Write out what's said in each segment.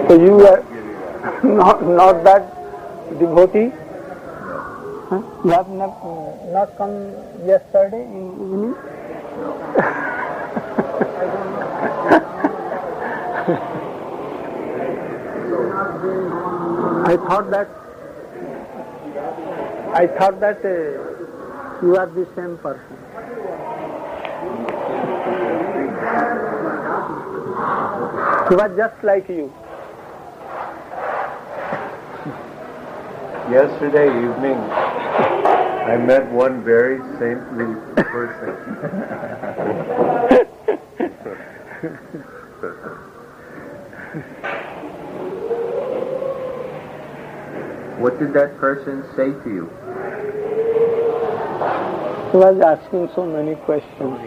So you are not that devotee? Huh? You have not come yesterday in evening? I thought that you are the same person. He was just like you. Yesterday evening, I met one very saintly person. What did that person say to you? He was asking so many questions.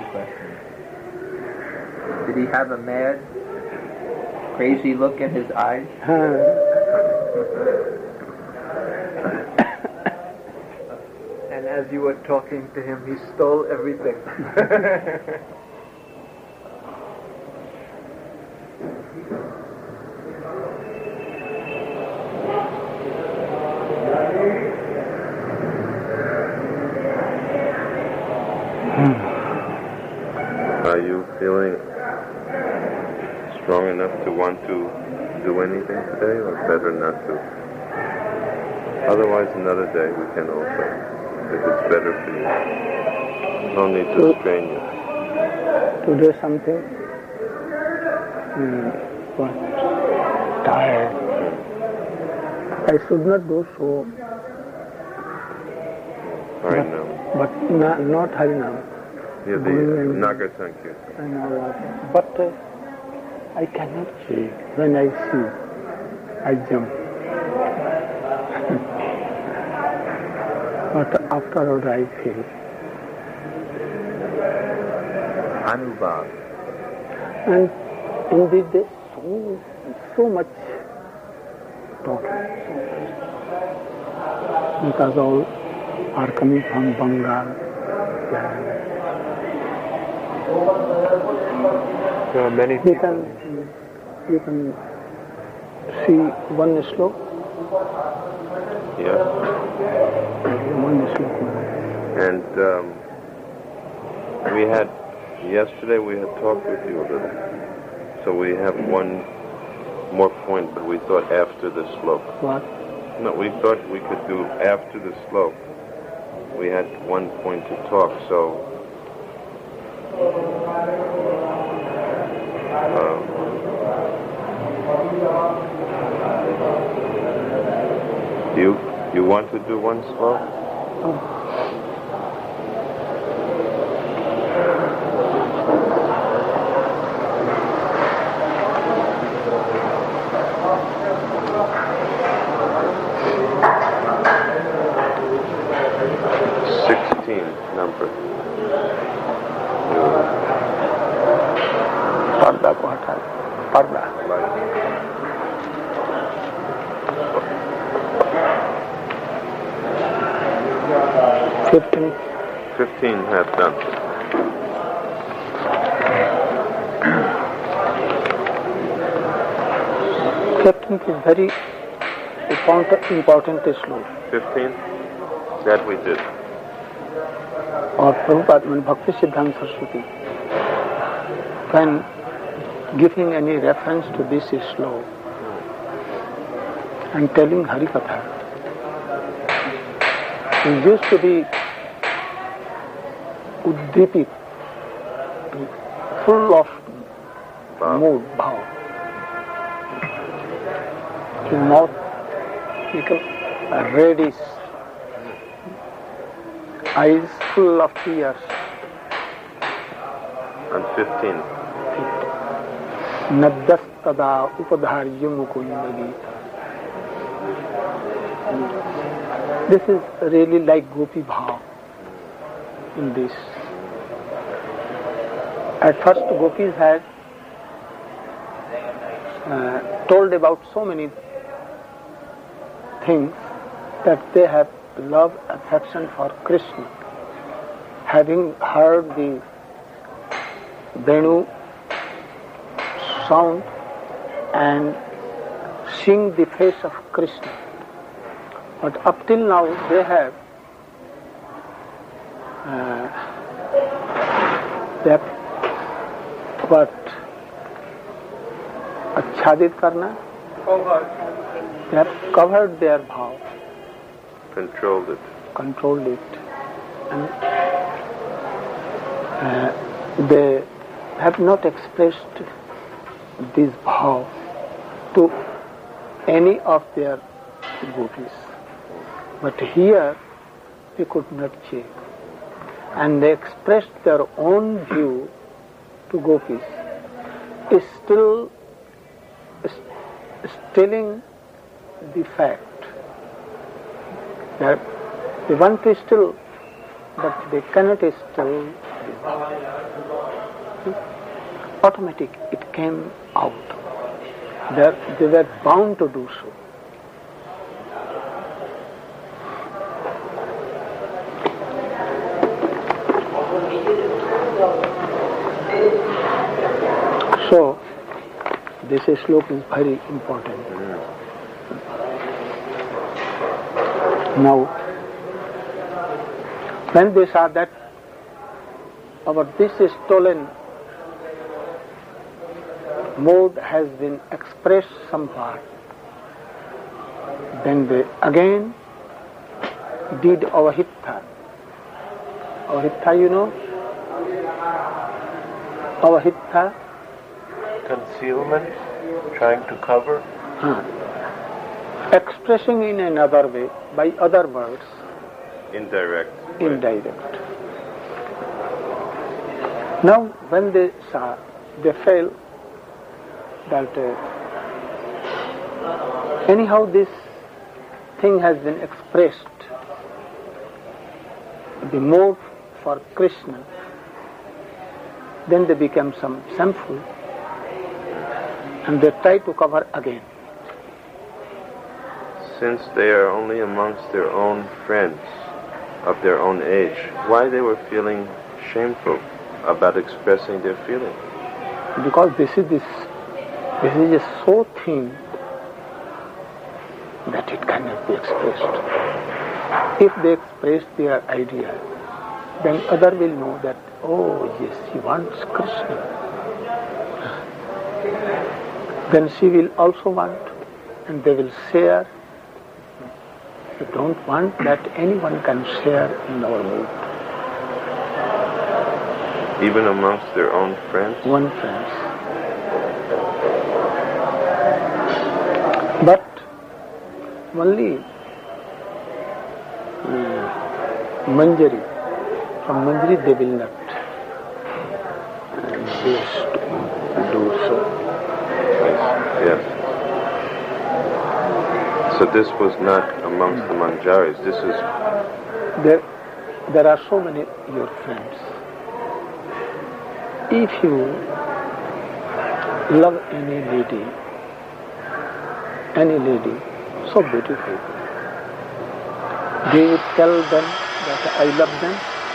Did he have a mad, crazy look in his eyes? And as you were talking to him, he stole everything. Are you feeling strong enough to want to do anything today, or better not to? Otherwise, another day we can also, if it's better for you. No need to strain you. To do something? What? Tired. I should not do so. Harinam. But not Harinam. Yeah, the Naga Sankirtan. I know that. But I cannot see. When I see, I jump. But afterward I feel. Anubhav. And indeed there's so much talking. Because all are coming from Bengal. There are many people. You can see one slope. Yeah. One slope. And yesterday we had talked with you a little. So we have one more point, but we thought after the slope. What? No, we thought we could do after the slope. We had one point to talk, so you want to do one slope? Oh. Number. Parda ko hata. Parda. 15 half done. Is very important slope. 15? That we did. Or Prabhupada, Bhakti Siddhanta Saraswati, when giving any reference to this slope and telling Harikatha, it used to be uddipit, full of mood, bhav. His mouth became reddish, eyes full of tears. On 15. Naddastada upadharya mukundagita. This is really like Gopi Bhav in this. At first Gopis had told about so many things that they have love, affection for Krishna. Having heard the Venu sound and seeing the face of Krishna. But up till now they have what आच्छादित करना, they have covered their bhav, controlled it, and they have not expressed this bhav to any of their gopis. But here they could not check, and they expressed their own view to gopis, is still telling the fact that they want to still, but they cannot still. Automatic, it came out. They were bound to do so. So, this sloka is very important. Now, when they saw that this stolen mode has been expressed somewhat, then they again did avahitha. Avahitha, you know? Avahitha? Concealment, trying to cover. Expressing in another way, by other words. Indirect. Now, when they saw, they felt that anyhow this thing has been expressed, the mode for Krishna, then they became some shameful, and they try to cover again. Since they are only amongst their own friends of their own age, why they were feeling shameful about expressing their feeling? Because this is a so thin that it cannot be expressed. If they express their idea, then other will know that, oh yes, he wants Krishna. Then she will also want, and they will share. We don't want that anyone can share in our mood. Even amongst their own friends? One friends. But only Manjari, from Manjari they will not dare to do so. Yes. So this was not amongst the Manjaris. This is... There are so many your friends. If you love any lady, so beautiful, do you tell them that I love them?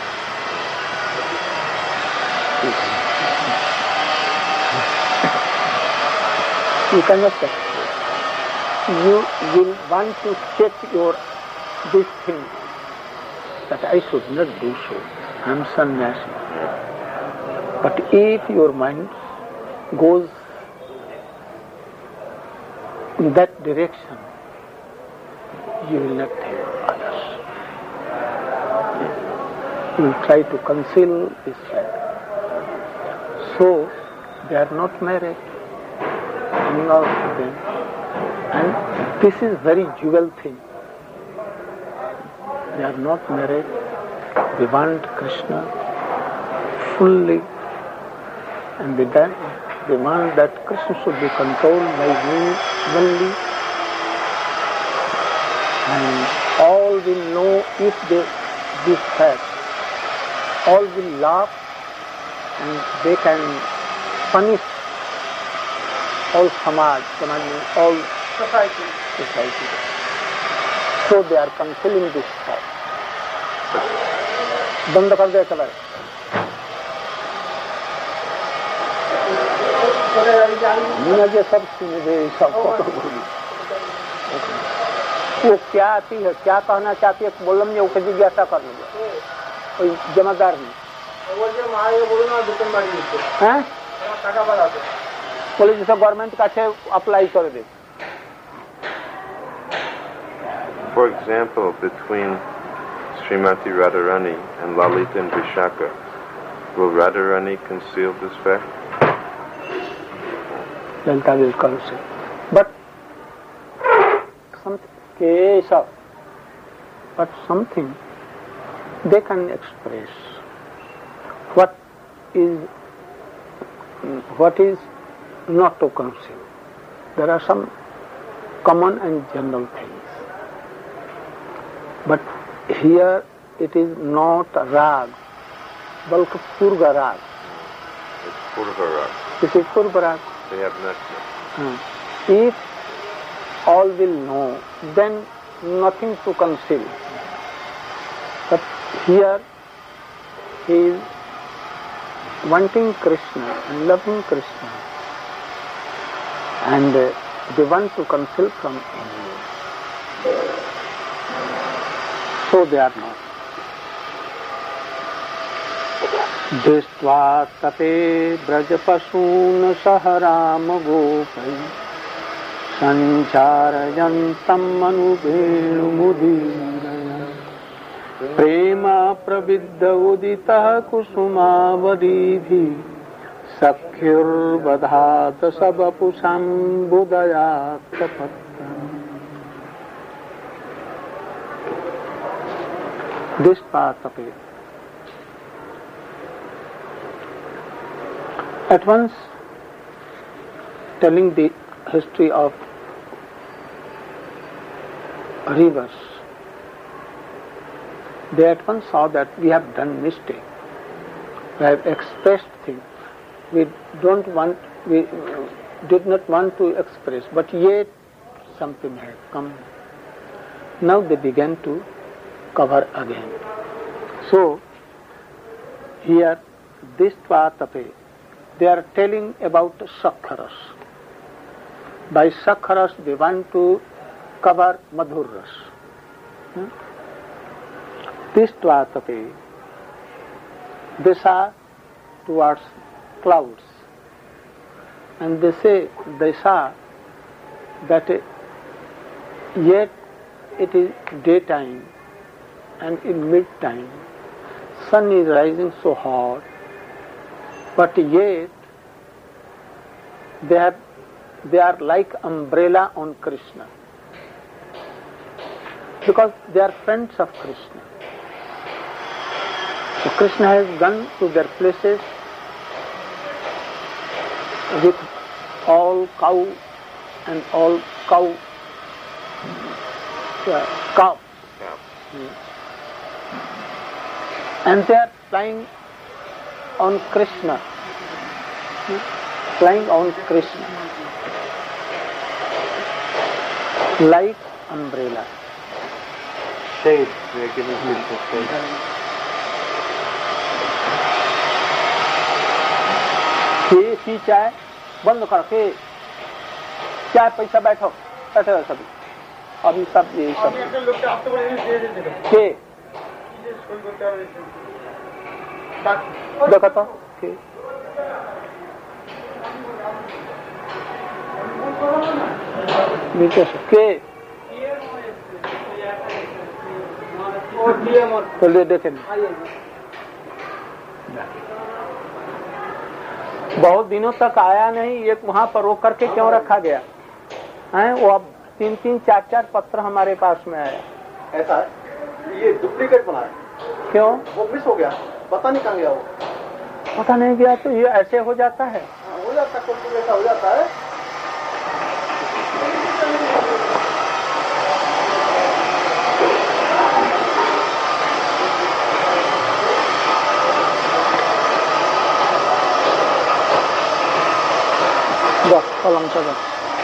You cannot express. You will want to check this thing, that I should not do so. I am sannyasi. But if your mind goes in that direction, you will not help others. You will try to conceal this fact. So, they are not married, coming out of them. And this is very jewel thing. They are not married. They want Krishna fully. And with that, they want that Krishna should be controlled by me only. And all will know if this fact. All will laugh and they can punish all samaj, all society. So they are concealing this fact. बंद कर दे चला ये सब सुने सब वो क्या आती है, क्या कहना चाहती है, बोलम ने वो जिज्ञासा करने गया कोई जमादार ने बोले जैसे गवर्नमेंट का अप्लाई कर दे. For example, between Srimati Radharani and Lalita and Vishaka, will Radharani conceal this fact? Lalita will conceal. But something they can express. What is not to conceal? There are some common and general things. But here it is not rag, balki purga rag. It's purva rag. This is purva rag. They have not. If all will know, then nothing to conceal. But here he is wanting Krishna and loving Krishna, and they want to conceal from him. So they are not. Drishtva tape brajapashun saharam gopai sancharayantam manubhenu mudiraya prema pravidya udita kusumavadibhi sakhyur vadhata sabapusam budayat tapattam. Drishtva tape. At once telling the history of rivers, they at once saw that we have done mistake. We have expressed things we did not want to express, but yet something had come. Now they began to cover again. So here this Tvatape, they are telling about Sakharas. By Sakharas they want to cover Madhurras. This Tvatape, they saw towards clouds, and they saw that yet it is daytime, and in mid-time sun is rising so hot, but yet they are like umbrella on Krishna, because they are friends of Krishna. So Krishna has gone to their places with all cow and all cow calves. And they are flying on Krishna. Flying on Krishna. Like umbrella. Shade. We are giving Krishna shade. की चाय बंद करके चाय पैसा बैठो सभी अभी सब यही सब के देखो तो के बोलिए देखे बहुत दिनों तक आया नहीं, एक वहाँ पर रोक करके क्यों रखा गया है? वो अब 3-3, 4-4 पत्र हमारे पास में आया। ऐसा है? ये डुप्लीकेट बना है। क्यों? वो मिस हो गया, पता नहीं कहाँ गया वो। पता नहीं गया तो ये ऐसे हो जाता है। हो जाता है, कुछ ऐसा हो जाता है। Tolong saja.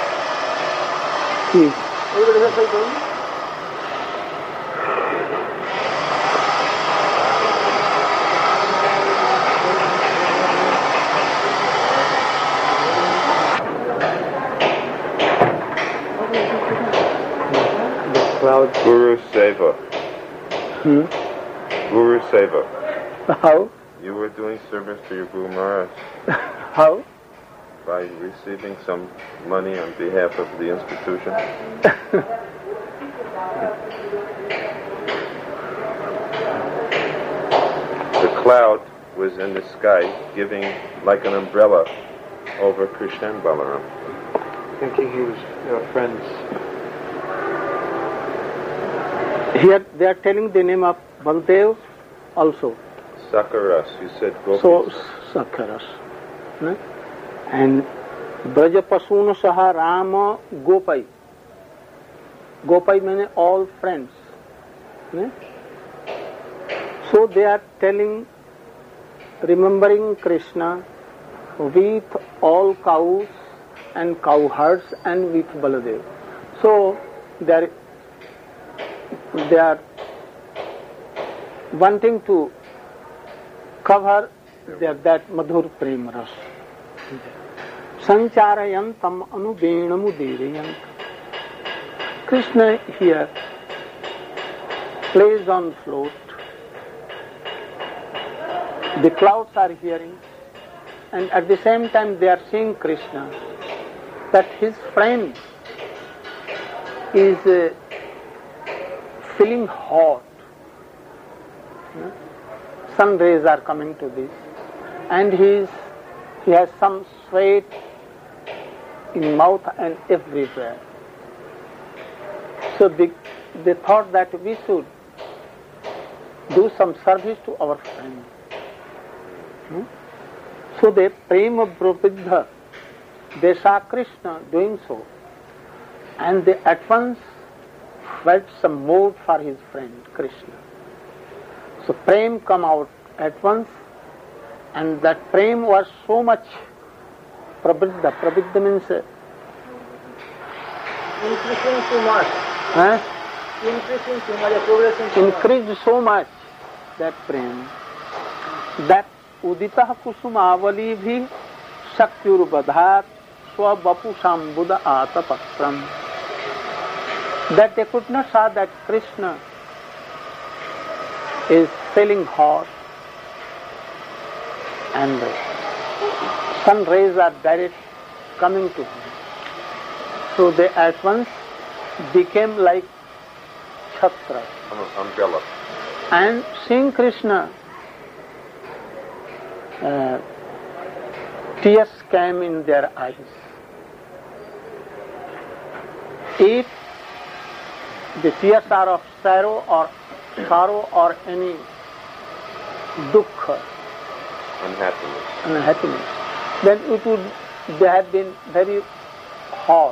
Iya. clouds. Guru Seva. Hmm? Guru Seva. How? You were doing service to your Guru Maharaj How? by receiving some money on behalf of the institution. The cloud was in the sky, giving like an umbrella over Krishna and Balaram. Thinking he was friends. Here they are telling the name of Baldev also. Sakaras, you said gopis. So, Sakaras. No? And Brajapasun Saha Rama Gopai. Gopai means all friends. No? So they are telling, remembering Krishna with all cows and cow herds and with Baladev. So they are wanting to cover that Madhur Prem Ras. Sancharayantam anubenamudirayant. Krishna here plays on flute. The clouds are hearing, and at the same time they are seeing Krishna, that his friend is feeling hot. Sun rays are coming to this, and he has some sweat in mouth and everywhere. So they thought that we should do some service to our friend. So they prema prapiddha, they saw Krishna doing so, and they at once felt some mood for his friend Krishna. So prem come out at once, and that prem was so much prapiddha. Prapiddha means Increasing too much. Increasing too much, progressing too much. increased so much, that prem, that उदितः Kusumavali भी शक्युर्बधात स्ववपुषाम्बुद आतपत्रम. That they could not saw that Krishna is feeling hot and the sun rays are direct coming to him. So they at once became like chhatra. Umbrella. And seeing Krishna, tears came in their eyes. If the tears are of sorrow or any dukkha, unhappiness, then they have been very hot.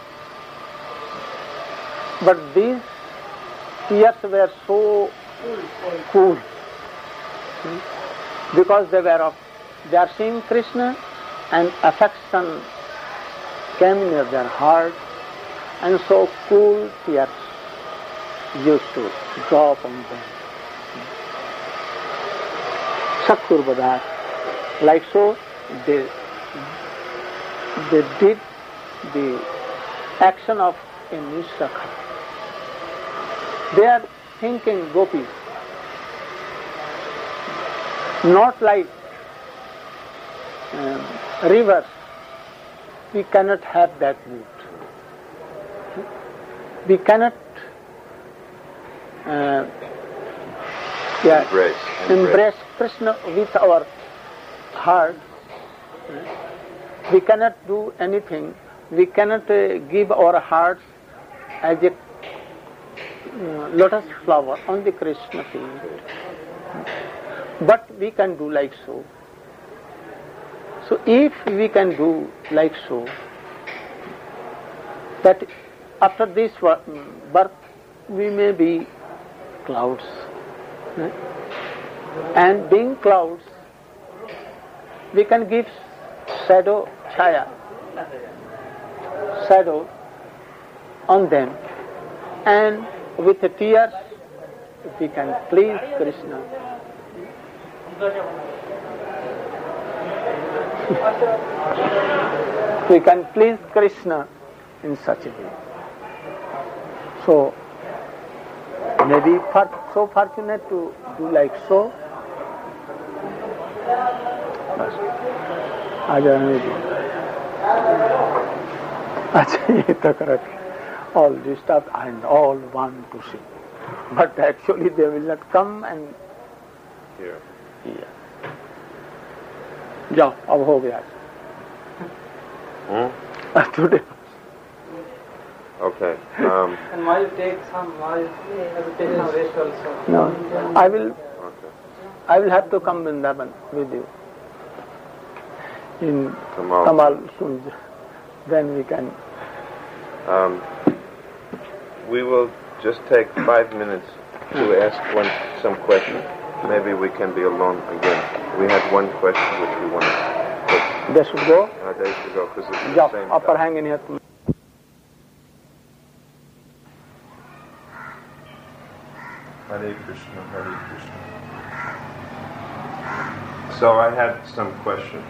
But these tears were so cool. Because they are seeing Krishna, and affection came near their heart, and so cool tears used to drop on them. Sakurbada, like so, they did the action of a Nishakha. They are thinking gopis, not like rivers. We cannot have that mood. We cannot embrace Krishna with our heart. We cannot do anything. We cannot give our hearts as a lotus flower on the Krishna field. But we can do like so. So if we can do like so, that after this birth we may be clouds. And being clouds, we can give shadow, chaya, shadow on them, and with the tears we can please Krishna. We can please Krishna in such a way. So Maybe so fortunate to do like so. आ जाने दो. अच्छा ये तो correct. All disturbed and all want to see, but actually they will not come and Here. hear. जाओ अब हो गया. Today. Okay. And while you take some, while you take some rest also. No, Okay. I will have to come Vrindavan with you in Kamal. Kamal Sunj. Then we can. We will just take 5 minutes to ask some questions. Maybe we can be alone again. We had one question which we wanted to put. They should go. They should go because it's the जाओ same. upper hang in here. Hare Krishna, Hare Krishna. So I had some questions.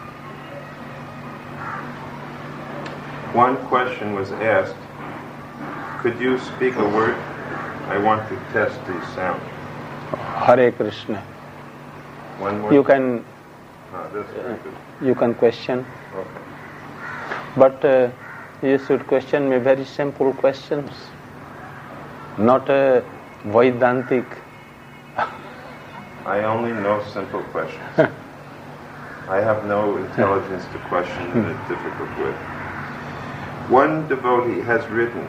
One question was asked, could you speak a word? I want to test the sound. Hare Krishna. One word? You can That's very good. you can question, Okay. but you should question me very simple questions, not Vedantic. I only know simple questions. I have no intelligence to question in a difficult way. One devotee has written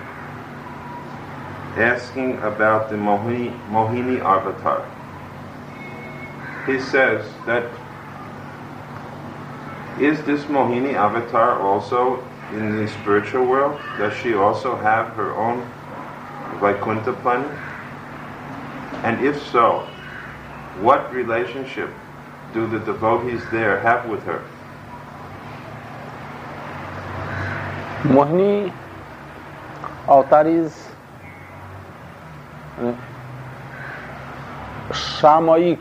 asking about the Mohini avatar. He says that is this Mohini avatar also in the spiritual world? Does she also have her own Vaikuntha planet? And if so, what relationship do the devotees there have with her? Mohini avatar is Samayik,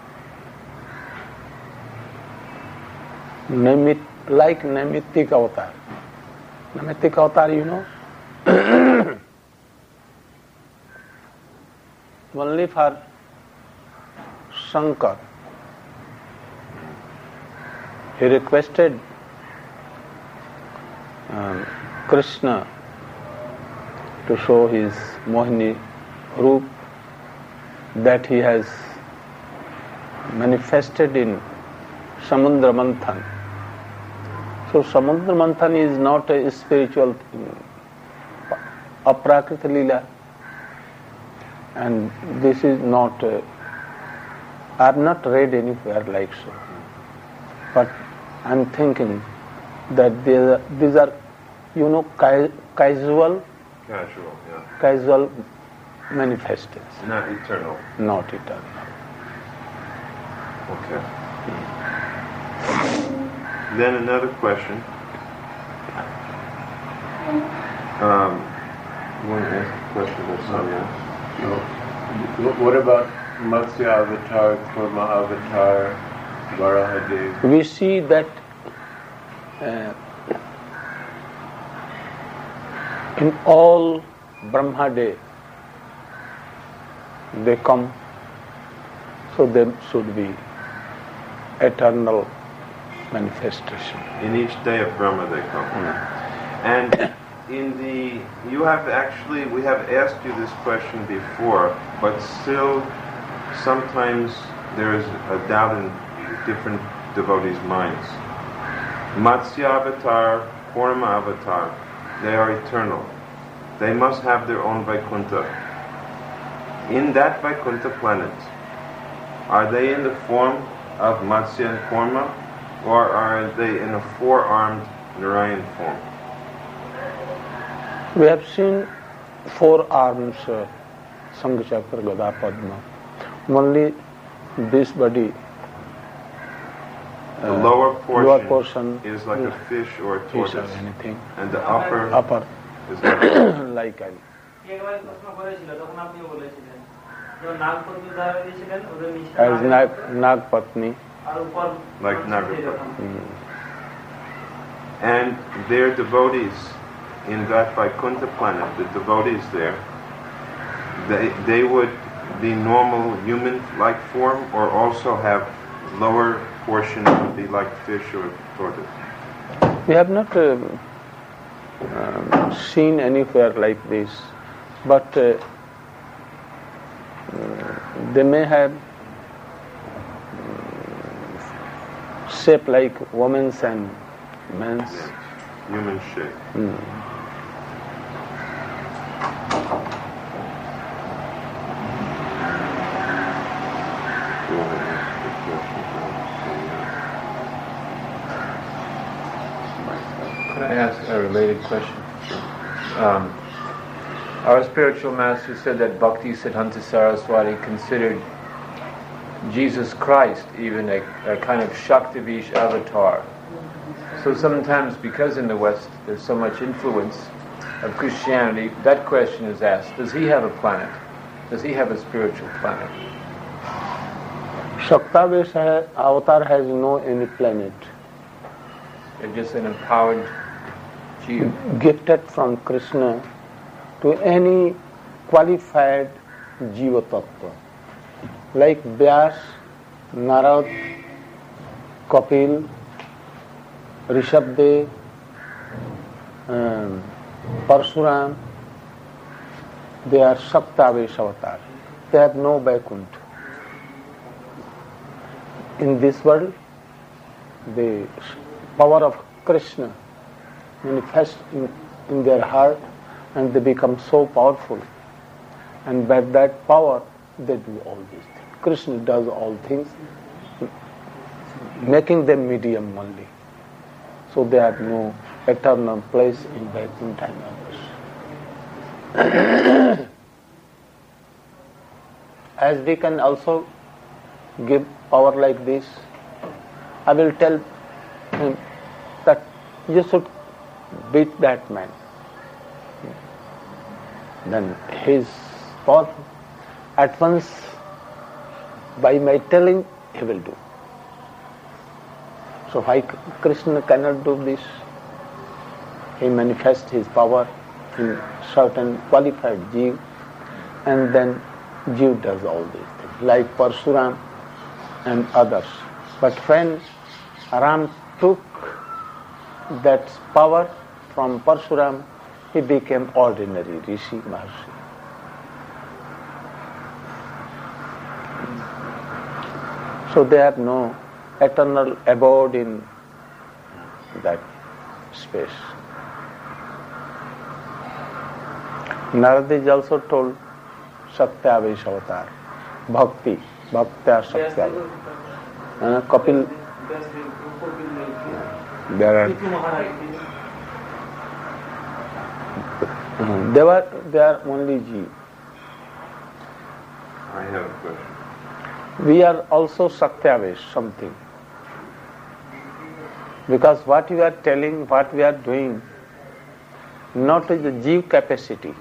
like Naimittik avatar. Naimittik avatar, you know? Only for Shankar. He requested Krishna to show his Mohini Roop that he has manifested in Samudra Manthan. So Samudra Manthan is not a spiritual thing, Aprakrita Leela, and this is not, I have not read anywhere like so, but I am thinking that these are, you know, casual manifestations. Not eternal. Not eternal. Okay. Then another question. You want to ask a question or something else? What about Matsya Avatar, Kurma Avatar, Varahadev? We see that in all Brahma Day, they come, so there should be eternal manifestation. In each day of Brahma they come. And we have asked you this question before, but still sometimes there is a doubt in different devotees' minds. Matsya Avatar, Kurma Avatar, they are eternal. They must have their own Vaikuntha. In that Vaikuntha planet, are they in the form of Matsya and Kurma, or are they in a four-armed Narayan form? We have seen 4 arms, Sangha Chakra, Gada, Padma. Only this body, The lower portion is like a fish or a fish or tortoise, anything. and the upper Upper, is like like an. একবার প্রশ্ন করেছিল তখন আপনিও বলেছিলেন যখন নাগপত্নী ধারা দিয়েছিলেন ওদের নিচে As Nag Patni. আর উপর like Nagapatni. And their devotees in that Vaikuntha planet, the devotees there, they would be normal human-like form, or also have lower portions would be like fish or tortoise? We have not seen anywhere like this, but they may have shape like women's and men's. Yes. Human shape. Can I ask a related question? Our spiritual master said that Bhakti Siddhanta Saraswati considered Jesus Christ even a kind of Shaktivish avatar. So sometimes, because in the West there's so much influence of Christianity, that question is asked: does he have a planet? Does he have a spiritual planet? Shaktavesh avatar has no any planet. They're just an empowered Jiva. Gifted from Krishna to any qualified Jiva Tattva. Like Vyas, Narad, Kapil, Rishabdev, Parshuram, they are Shaktavesh avatar. They have no Vaikuntha. In this world, the power of Krishna manifests in their heart, and they become so powerful. And by that power, they do all these things. Krishna does all things, making them medium only. So they have no eternal place in Vaikuntha and others. As we can also give power like this, I will tell him that you should beat that man. Then he is powerful. At once, by my telling, he will do. So why Krishna cannot do this? He manifests his power in certain qualified Jiva, and then Jiva does all these things, like Parshuram and others. But when Ram took that power from Parshuram, he became ordinary Rishi Maharshi. So they have no eternal abode in that space. Narada is also told Shaktavesh avatar, Bhakti, Bhaktya Shaktavesh. Kapil, there are they are only Jiva. I have a question. We are also Shaktavesh, something. Because what you are telling, what we are doing, not is the Jiva capacity,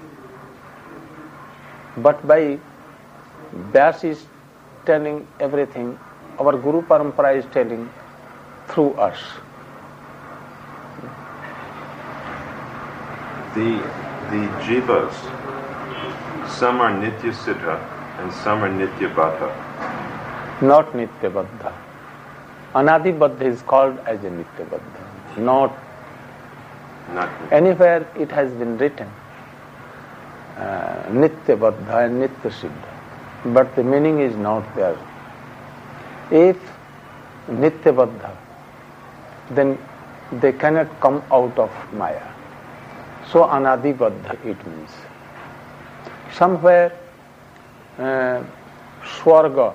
but by Vyas is telling everything, our Guru Parampara is telling through us. The jivas, some are nitya siddha and some are nitya baddha. Not Nitya Baddha. Anadi Baddha is called as a Nitya Baddha. Not anywhere it has been written Nitya Baddha and Nitya Siddha. But the meaning is not there. If Nitya Baddha, then they cannot come out of Maya. So Anadi Baddha it means. Somewhere Swarga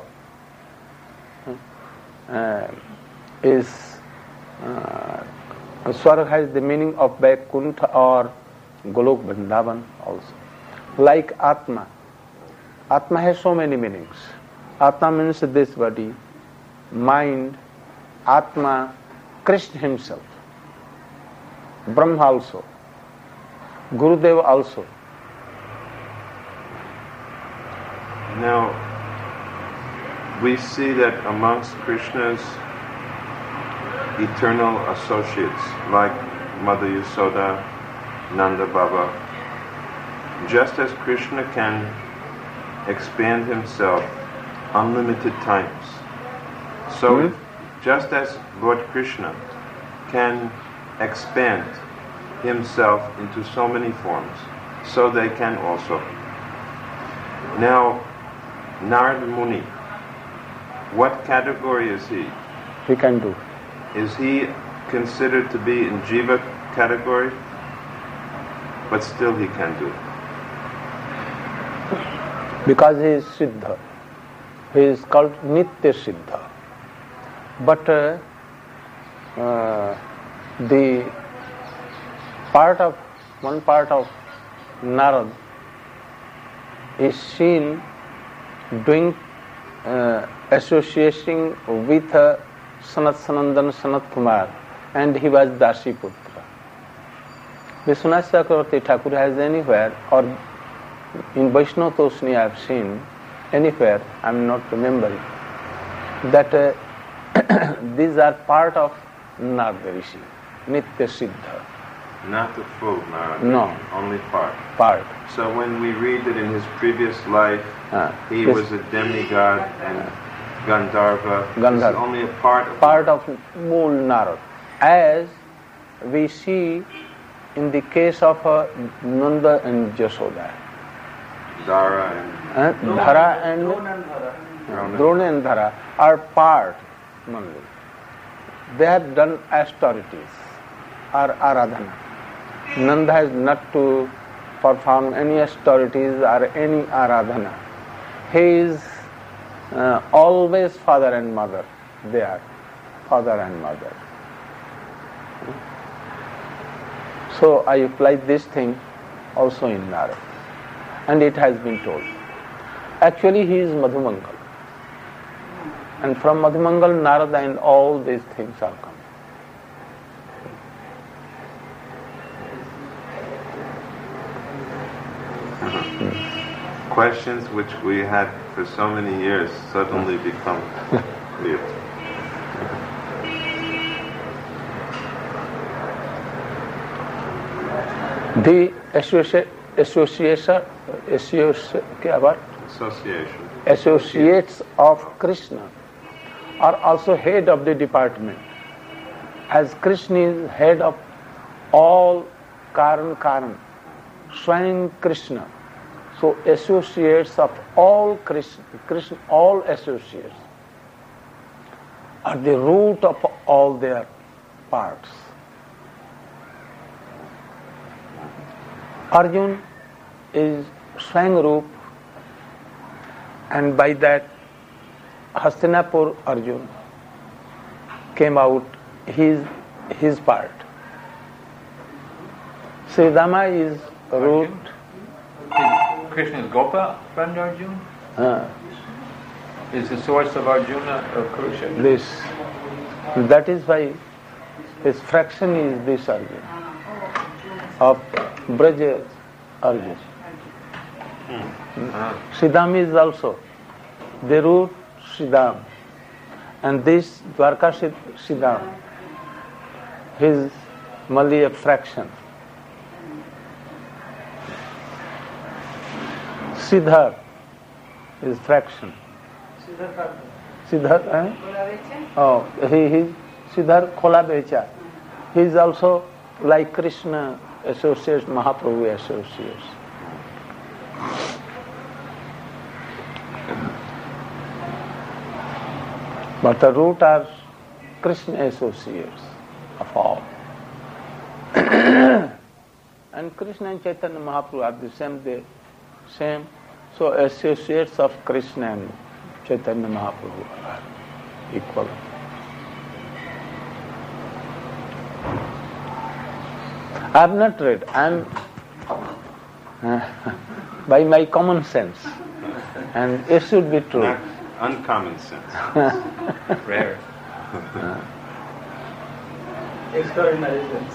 Swarga has the meaning of Vaikuntha or Golok Vrindavan also. Like Atma. Atma has so many meanings. Atma means this body, mind, Atma, Krishna himself, Brahma also, Gurudev also. Now, we see that amongst Krishna's eternal associates, like Mother Yasoda, Nanda Baba, just as Krishna can expand himself unlimited times. So just as Lord Krishna can expand himself into so many forms, so they can also. Now, Narada Muni, what category is he? He can do. Is he considered to be in Jiva category? But still he can do. Because he is Siddha. He is called Nitya Siddha. But the one part of Narad is seen doing association with Sanat Sanandan Sanat Kumar, and he was Dasiputra. Vishwanath Chakravarti Thakur has anywhere, or in Vaishnava Toshni I have seen anywhere, I am not remembering, that these are part of Narada Rishi, Nitya Siddha. Not the full Narada. No. Only part. Part. So when we read that in his previous life he was a demigod and Gandharva, this is only a part of Mool Narad. As we see in the case of Nanda and Jashoda. Dara and Dhara and Drona and Dhara are part only. They have done austerities or aradhana. Nanda has not to perform any austerities or any aradhana. He is always father and mother. They are father and mother. So I apply this thing also in Narada. And it has been told. Actually he is Madhumangal. And from Madhumangal, Narada and all these things are coming. questions which we had for so many years suddenly become clear. The associates of Krishna are also head of the department. As Krishna is head of all Karan, Swayam Krishna. So associates of all Krishna, all associates are the root of all their parts. Arjun is Swayam Roop, and by that Hastinapur Arjun came out his part. Sri Rama is root. Krishna's Gopa friend Arjuna? Is the source of Arjuna or Kurusha? This. That is why his fraction is this Arjuna. Of Braja Arjuna. Siddham is also the root Siddham. And this Dwarka Siddham, his Mali fraction. Siddhar is fraction. Siddhar, Oh, he Siddhar Khola Becha. He is also like Krishna associates, Mahaprabhu associates. But the root are Krishna associates of all. And Krishna and Chaitanya Mahaprabhu are the same. So associates of Krishna and Chaitanya Mahaprabhu are equal. I have not read. I am by my common sense, and it should be true. Not uncommon sense. Rare. Extraordinary sense.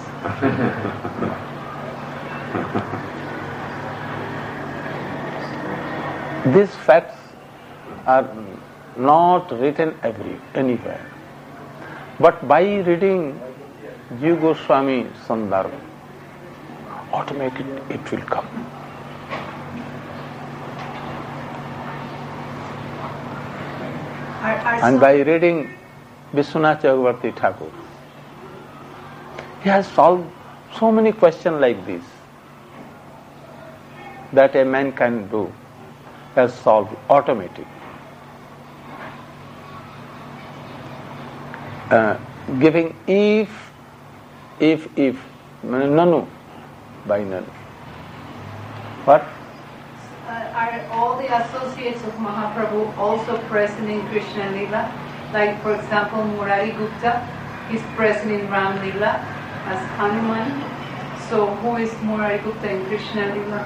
These facts are not written anywhere. But by reading Jiva Goswami Sandarbha, automatically it will come. And by reading Vishwanath Chakravarti Thakur, he has solved so many questions like this that a man can do, has solved automatically. Giving if, nanu, by nanu. What? Are all the associates of Mahaprabhu also present in Krishna Lila? Like, for example, Murari Gupta is present in Ram Lila as Hanuman. So, who is Murari Gupta in Krishna Lila?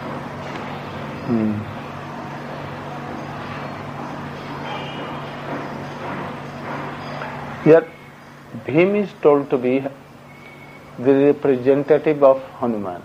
Here, Bhim is told to be the representative of Hanuman.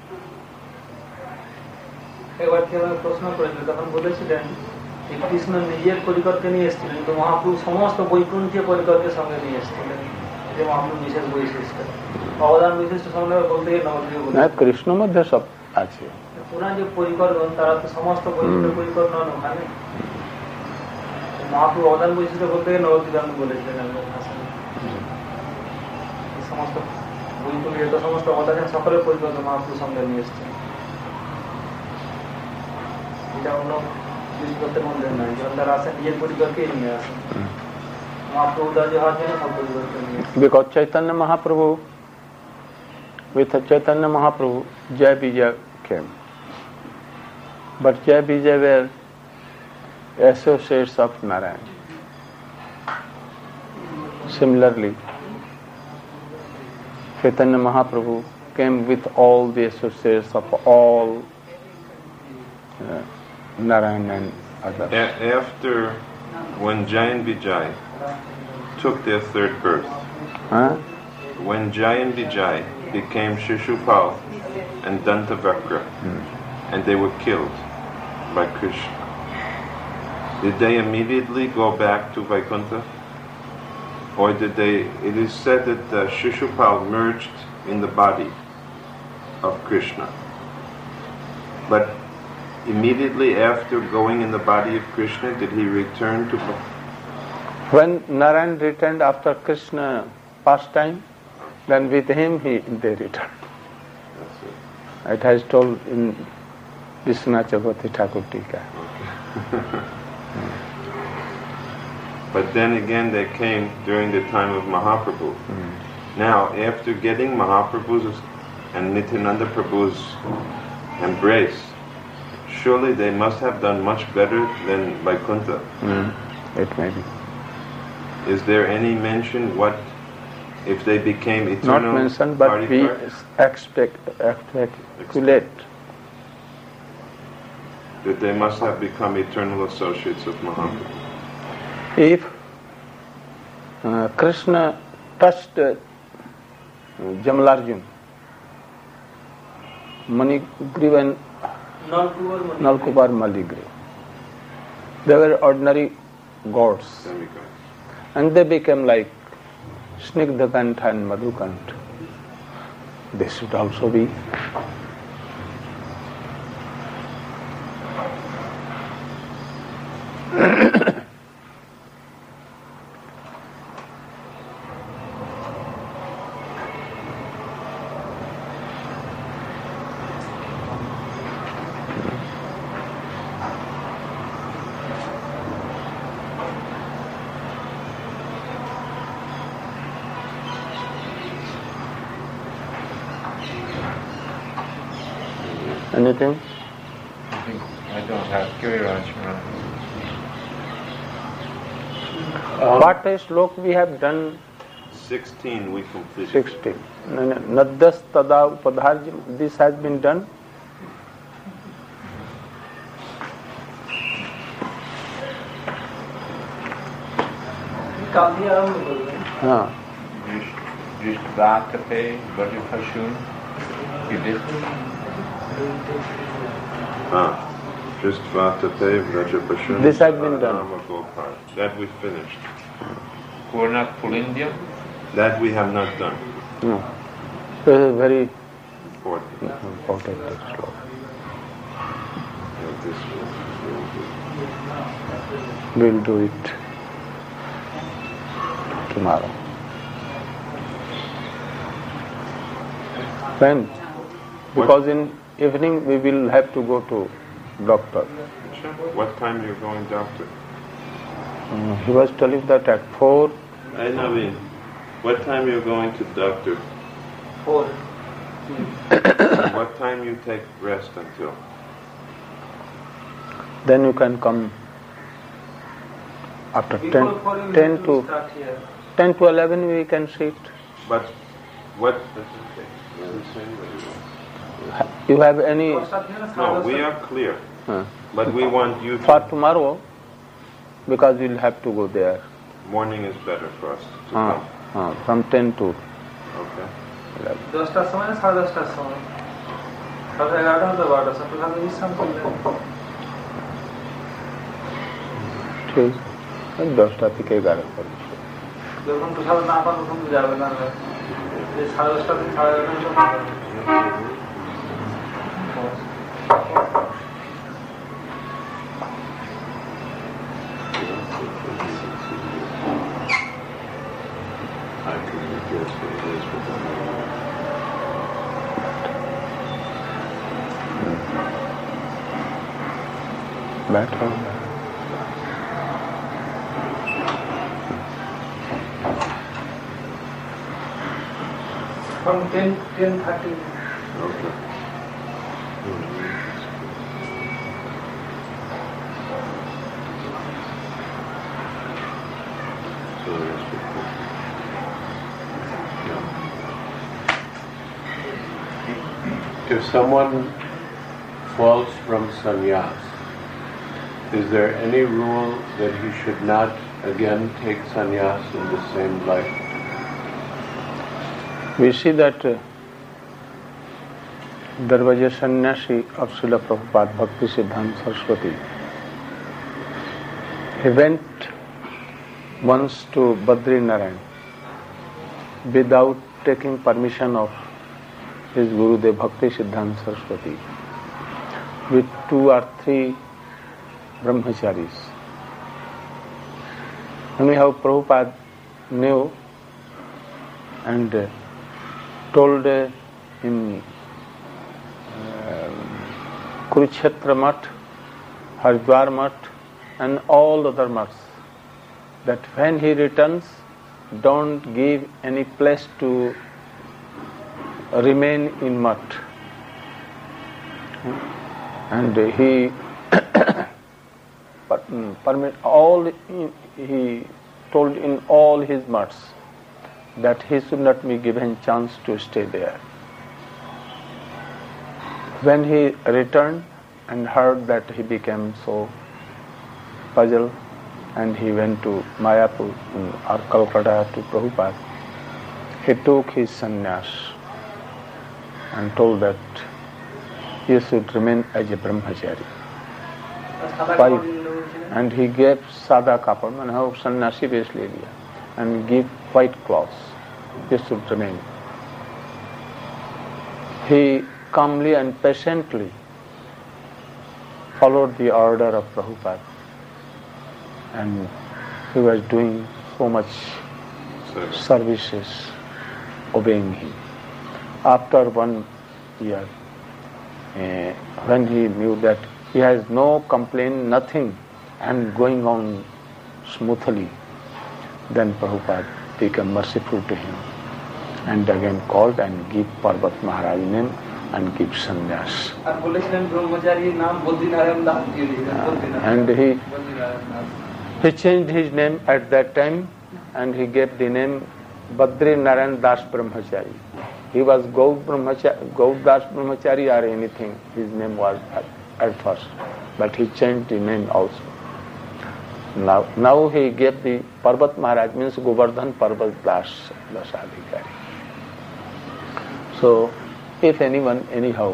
একবার কি আমাকে প্রশ্ন করেছিল তখন বলেছিলেন যে কৃষ্ণ নিজের পরিকরকে নিয়ে এসেছিলেন কিন্তু মহাপ্রভু সমস্ত বৈকুণ্ঠীয় পরিকরকে সঙ্গে নিয়ে এসেছিলেন যে মহাপ্রভু বিশেষ বৈশিষ্ট্য অবদান বিশিষ্ট সংগ্রহ বলতে গিয়ে নবদ্বীপ কৃষ্ণ মধ্যে সব আছে পুরা যে পরিকরগণ তারা তো সমস্ত বৈকুণ্ঠ পরিকর নন ওখানে মহাপ্রভু অবদান বৈশিষ্ট্য বলতে গিয়ে নবদ্বীপ আমি বলেছিলেন সমস্ত বৈকুণ্ঠ সমস্ত অবদান সকলের পরিকর মহাপ্রভু সঙ্গে নিয়ে এসেছেন এটা অন্য বিষ্ণুদের মধ্যে নয় যেমন তারা আসেন নিজের পরিবারকেই নিয়ে আসেন মহাপ্রভু দাজি হওয়ার জন্য সব পরিবারকে নিয়ে Because Chaitanya Mahaprabhu, with Chaitanya Mahaprabhu, Jai Vijay came. But Jai Vijay were associates of Narayan. Similarly, Chaitanya Mahaprabhu came with all the associates of all Narayan and others. After, when Jai and Vijay took their third birth, when Jai and Vijay became Shishupal and Dantavakra, and they were killed by Krishna, did they immediately go back to Vaikuntha? Or did they, it is said that Shishupal merged in the body of Krishna. But immediately after going in the body of Krishna, did he return to... When Narayan returned after Krishna pastime, then with him they returned. That's it. It has told in Vishwanath Chakravarti Thakur Tika. But then again they came during the time of Mahaprabhu. Now, after getting Mahaprabhu's and Nityananda Prabhu's embrace, surely they must have done much better than Vaikuntha. It may be. Is there any mention what if they became eternal? Not mentioned, but we speculate. That they must have become eternal associates of Mahaprabhu. If Krishna touched Jamalarjun, Manigriva and Nalkupar Maligri, they were ordinary gods. And they became like Snigdhakanta and Madhukanta. They should also be. Anything? I don't have Giriraj. What a slok we have done? 16 we completed. 16. Naddas tada upadharjam. This has been done. Drishtvatapé Vrajapashun. You did? Drishtvatapé Vrajapashun. This has been done. That we finished. Purnak Pulindya. That we have not done. No. This is very Important. important slok. This We'll do it. tomorrow. When? Because in evening we will have to go to doctor. What time you're going doctor? He was telling that at 4. I know. What time you're going to doctor? 4. What time you take rest until? Then you can come after Before 4 you 10 have to start here. 10 to 11 we can sit. But what? You have any No, we are clear. But we want you for to. tomorrow, because we'll have to go there. Morning is better for us to come. From 10 to Okay. 11. 10টার সময় না 10:30টার সময় 11:30 মতো 12টার সময় তাহলে বিশ্রাম করলে ঠিক 10টা থেকে 11 পর্যন্ত। যখন তো সারা না পারো তখন তো যাবে না এই 10:30 থেকে 11:30 মতো बैठो from 10:30 Okay. If someone falls from sannyas, is there any rule that he should not again take sannyas in the same life? We see that there was a sannyasi of Srila Prabhupada, Bhakti Siddhanta Saraswati. He went once to Badrinaran without taking permission of his Gurudev Bhakti Siddhanta Saraswati with 2 or 3 brahmacharis. Anyhow, Prabhupada knew and told in Kurukshetra Math, Haridwar Math and all other maths that when he returns, don't give any place to remain in math. And he permit all. He told in all his maths that he should not be given chance to stay there. When he returned and heard that, he became so puzzled and he went to Mayapur or Calcutta to Prabhupada. He took his sannyas and told that he should remain as a brahmachari. And he gave sada kapad, and how sannyasi base le liya, and give white cloths. He should remain. He calmly and patiently followed the order of Prabhupada, and he was doing so much services, obeying him. After 1 year, when he knew that he has no complaint, nothing, and going on smoothly, then Prabhupada became merciful to him and again called and give Parvat Maharaj name and give sannyas. And he changed his name at that time and he gave the name Badri Narayan Das Brahmachari. He was Gaud Das Brahmachari or anything, his name was at first, but he changed the name also. Now he gave the Parvat Maharaj, means Govardhan Parvat Das Adhikari. So if anyone anyhow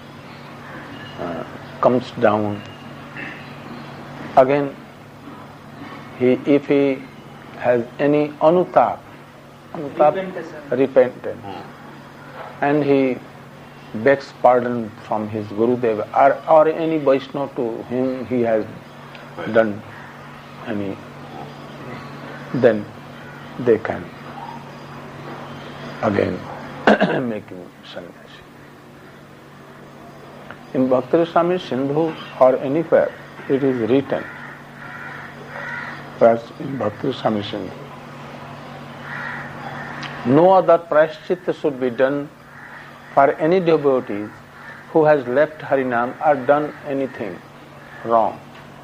comes down, again if he has any anutap, repentance, and he begs pardon from his Gurudev or any Vaishnava to whom he has done any, then they can again make him sannyasi. In Bhakti Rasamrita Sindhu or anywhere it is written, whereas in Bhakti Rasamrita Sindhu, no other prashchitta should be done for any devotee who has left Harinam or done anything wrong.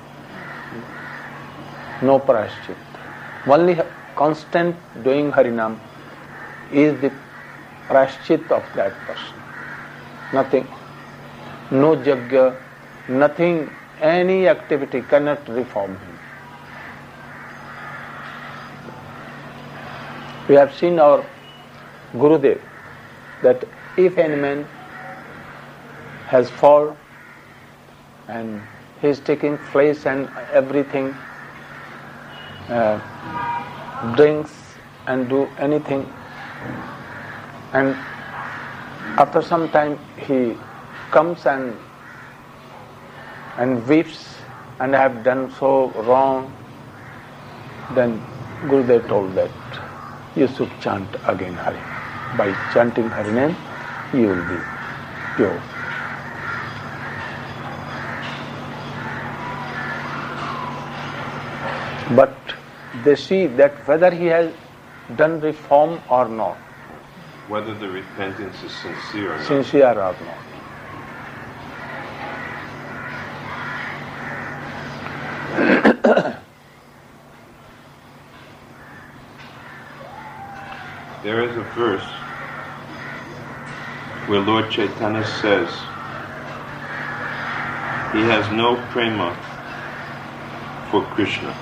No prashchitta. Only constant doing Harinam is the prashchitta of that person. Nothing. No yajna, nothing, any activity cannot reform him. We have seen our Gurudev that if any man has fall and he is taking flesh and everything, drinks and do anything, and after some time he comes and weeps and I have done so wrong, then Gurudev told that you should chant again Hari. By chanting Hari name, you will be pure. But they see that whether he has done reform or not. Whether the repentance is sincere or not. Sincere or not. There is a verse where Lord Chaitanya says he has no prema for Krishna.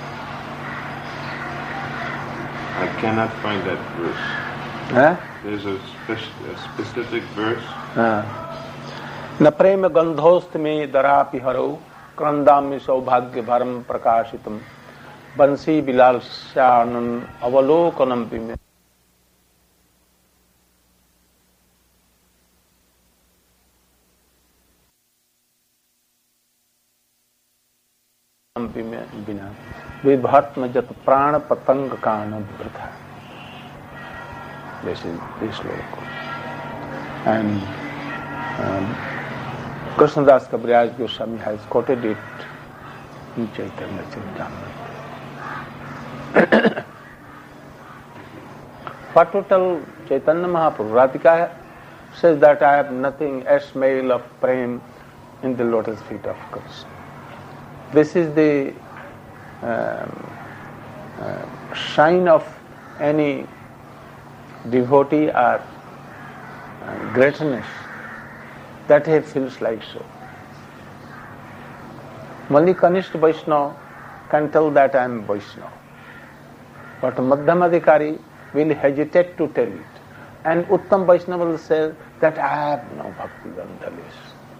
I cannot find that verse. There's a specific verse. न प्रेम गंधोस्त में दरापि हरो क्रंदामि सौभाग्य भरम प्रकाशितम बंसी बिलाल श्यानन अवलोकनम में बिना विभत्म जत प्राण पतंग कान वृथा. This is this sloka. And Krishnadas Kaviraj Goswami has quoted it in Chaitanya Charitamrita. What to tell Chaitanya Mahaprabhu? Radhika says that I have nothing, a smell of prem in the lotus feet of Krishna. This is the sign of any devotee or greatness that he feels like so. Only Kanishta Vaishnava can tell that I am Vaishnava. But Madhyamadikari will hesitate to tell it. And Uttam Vaishnava will say that I have no bhakti gandhalis.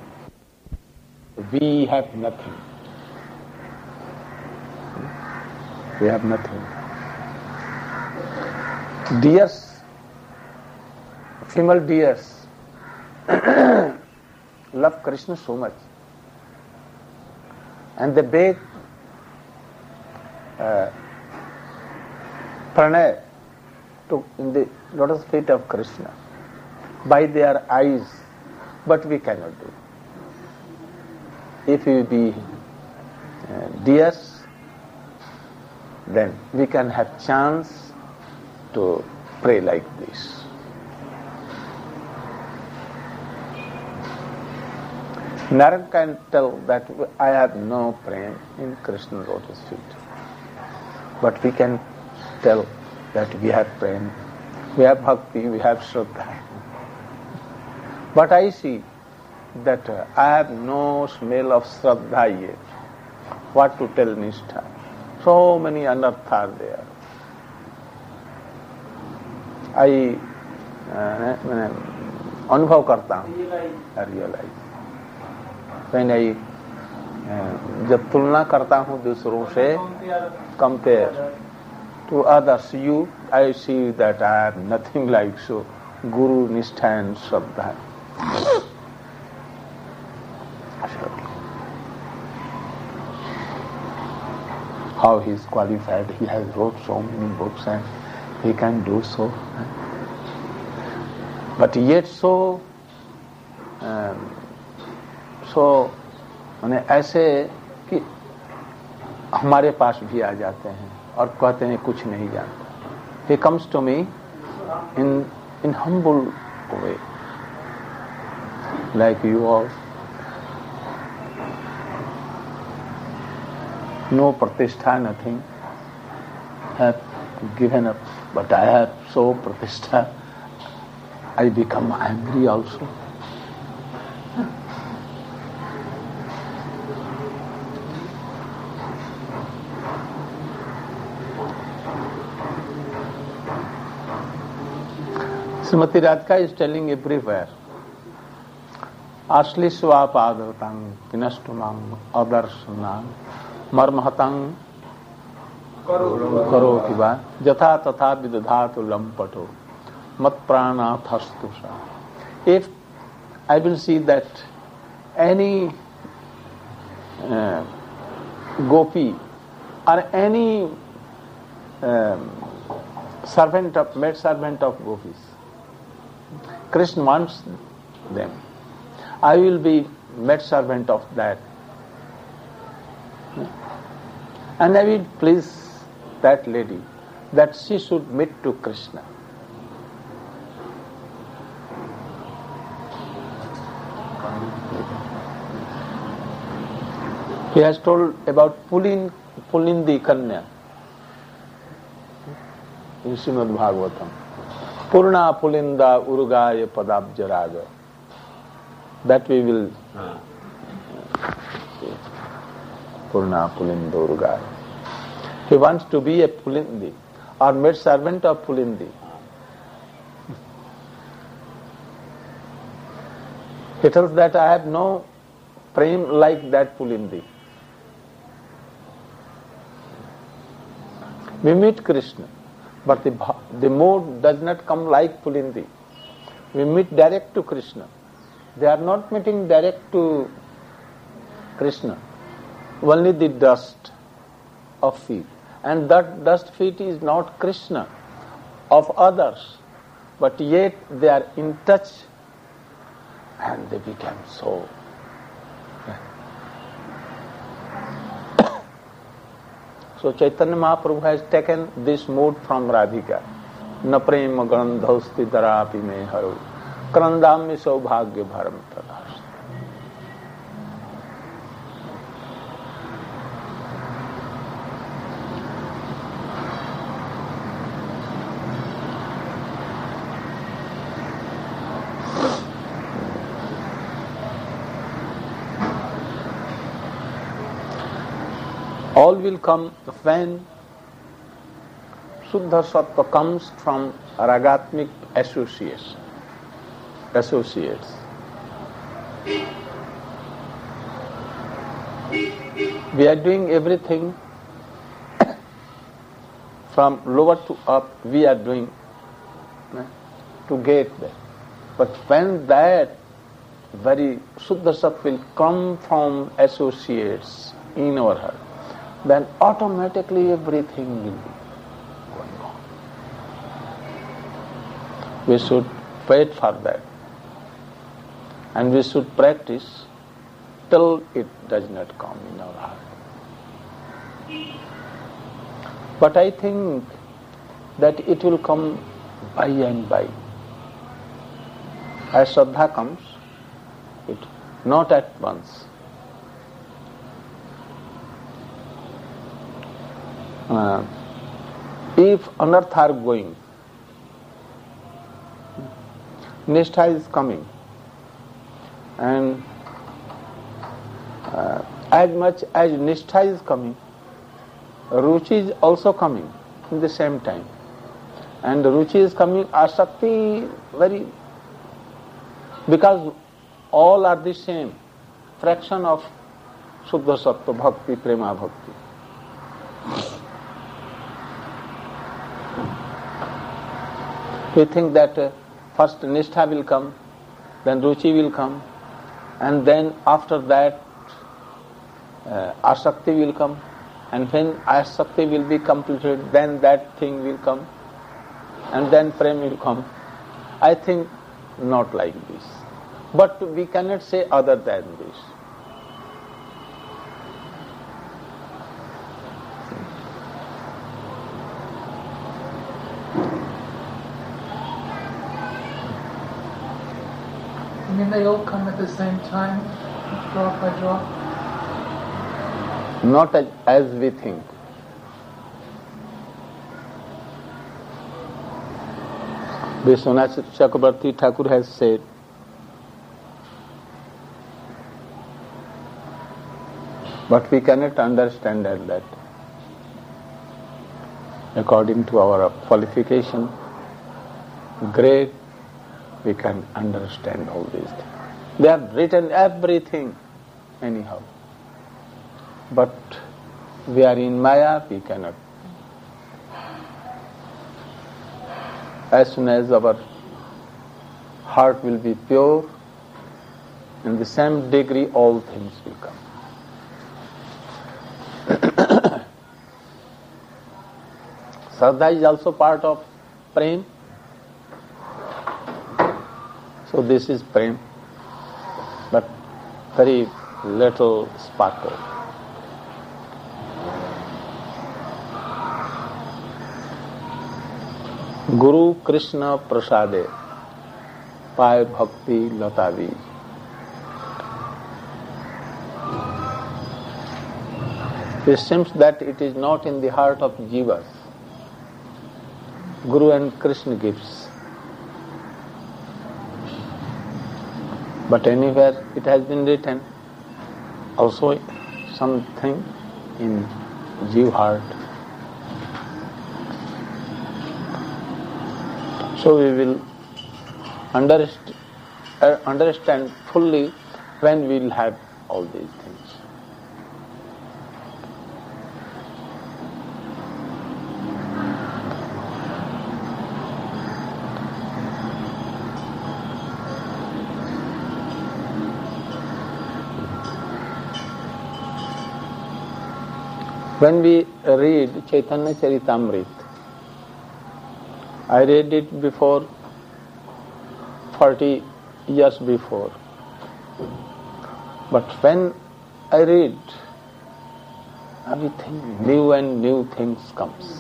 We have nothing. We have nothing. Deers, female deers, love Krishna so much. And they beg pranay in the lotus feet of Krishna by their eyes, but we cannot do. If we be deers, then we can have chance to pray like this. Narad can tell that I have no praying in Krishna lotus feet. But we can tell that we have praying, we have bhakti, we have shraddha. But I see that I have no smell of shraddha yet. What to tell nishtha? So many anarthas are there. I अनुभव करता हूँ, realize. When I जब तुलना करता हूँ दूसरों से, compare to others, I see that I have nothing like so. Guru, Nishtha and Shraddha. How he is qualified, he has wrote so many books and he can do so. But yet so माने ऐसे कि हमारे पास भी आ जाते हैं और कहते हैं कुछ नहीं जानता. He comes to me in humble way, like you all. No pratishtha, nothing. Have given up, but I have so pratishtha. I become angry also. Srimati Radhika is telling everywhere, Ashlisva padatang pinastumang adarsanang marmahatang karoti va jatha tatha vidadhatu lampato mat pranathastusa. If I will see that any gopi or any maid servant of gopis, Krishna wants them, I will be maid servant of that, and I will please that lady that she should meet to Krishna. He has told about Pulindi Kanya in Srimad Bhagavatam. Purna Pulinda Urugaya Padabjaraga. That we will Purna Pulinda Urugaya. He wants to be a Pulindi or maid servant of Pulindi. He tells that I have no prem like that Pulindi. We meet Krishna, but the mood does not come like Pulindi. We meet direct to Krishna. They are not meeting direct to Krishna. Only the dust of feet. And that dust feet is not Krishna, of others. But yet they are in touch and they become so. So Chaitanya Mahaprabhu has taken this mood from Radhika. Na prema gandhausti darapi me haru krandami saubhagya bharam tadast. All will come when Shuddha Sattva comes from ragatmic associates. We are doing everything from lower to up, we are doing to get there. But when that very Shuddha Sattva will come from associates in our heart, then automatically everything will be going on. We should wait for that. And we should practice till it does not come in our heart. But I think that it will come by and by. As Shraddha comes, it not at once. If unearth are going, Nishtha is coming, and as much as Nishtha is coming, Ruchi is also coming in the same time. And Ruchi is coming, Asakti very, because all are the same, fraction of Shuddha Sattva Bhakti, Prema Bhakti. We think that first Nishtha will come, then Ruchi will come, and then after that Asakti will come, and when Asakti will be completed, then that thing will come. and then prem will come. I think not like this. But we cannot say other than this. You mean they all come at the same time, drop by drop? Not as we think. Vishwanath Chakrabarti Thakur has said, but we cannot understand that. According to our qualification, great, we can understand all these things. They have written everything anyhow. But we are in Maya, we cannot. As soon as our heart will be pure, in the same degree all things will come. Shraddha is also part of prem. So this is prem, but very little sparkle. Guru Krishna Prasade Pai Bhakti Latavi. It seems that it is not in the heart of jivas. Guru and Krishna gives. But anywhere it has been written, also something in jiva heart. So we will understand fully when we will have all these things. When we read Chaitanya Charitamrita, I read it before 40 years before. But when I read, everything new and new things comes.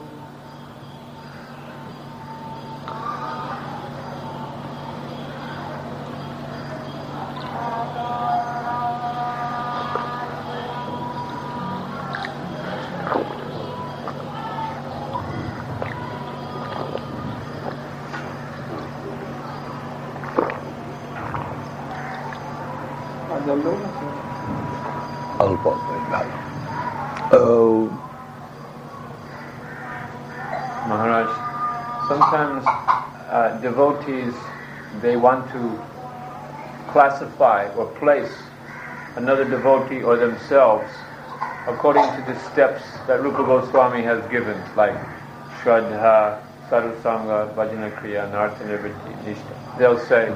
Maharaj, sometimes devotees, they want to classify or place another devotee or themselves according to the steps that Rupa Goswami has given, like Shraddha, Sadhusanga, Bhajana Kriya, Nartha Nivritti, Nishtha. They'll say,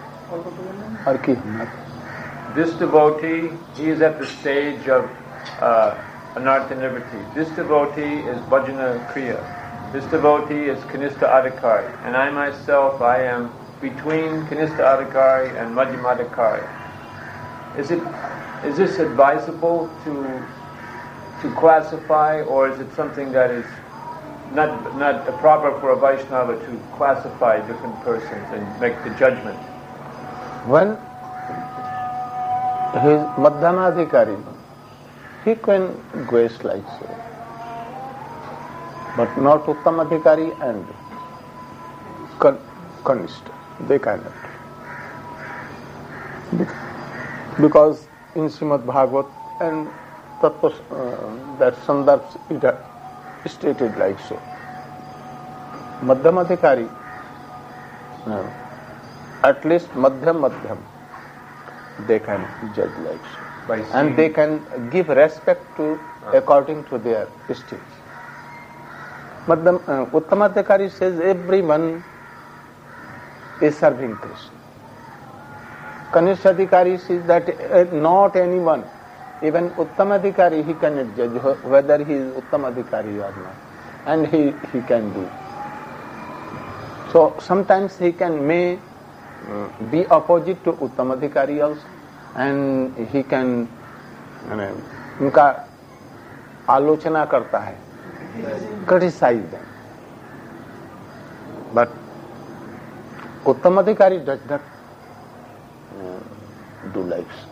this devotee, he is at the stage of Anartha Nivritti. This devotee is Bhajana Kriya. This devotee is Kanistha Adhikari. And I myself, I am between Kanistha Adhikari and Madhyama Adhikari. Is this advisable to classify, or is it something that is not proper for a Vaishnava to classify different persons and make the judgment? When he is Madhyama Adhikari, he can grace like so. But not Uttam Adhikari and Kanishta. They cannot. Because in Srimad Bhagavat and Tattva, that Sandarbs it stated like so. Madhyam Adhikari, at least Madhyam, they can judge like so. And they can give respect to according to their stage. Uttamadhikari says everyone is serving Krishna. Kanishadhikari says that not anyone, even Uttamadhikari, he cannot judge whether he is Uttamadhikari or not. And he can do. So sometimes he may be opposite to Uttamadhikari also, and he can उनका आलोचना करता है, criticize them. But Uttamadhikari does not do like so.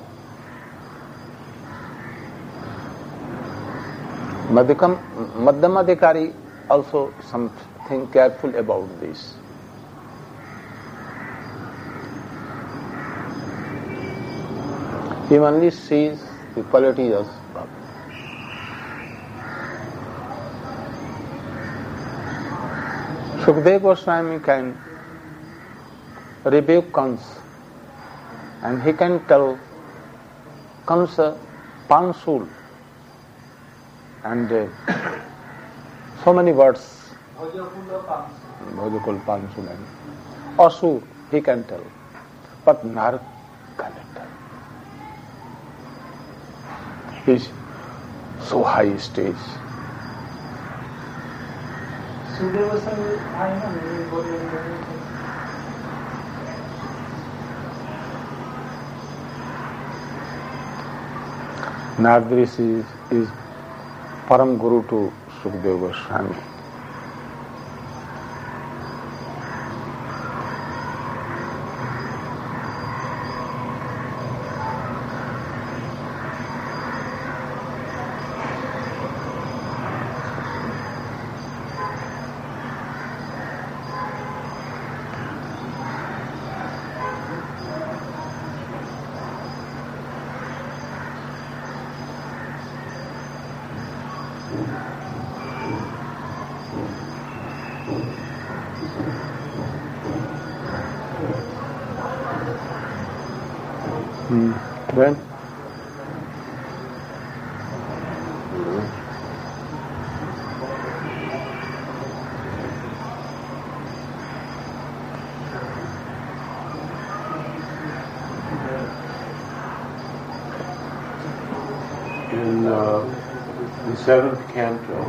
Madhyamadhikari also something careful about this. He only sees the qualities of Bhakti. Sukadeva Goswami can rebuke Kansa, and he can tell Kansa Pansul and so many words. Bhajakul Pansul and Asur he can tell, but Narad cannot tell. He is so high stage. Narad Rishi is Param Guru to Sukadeva Goswami. Then in the seventh canto,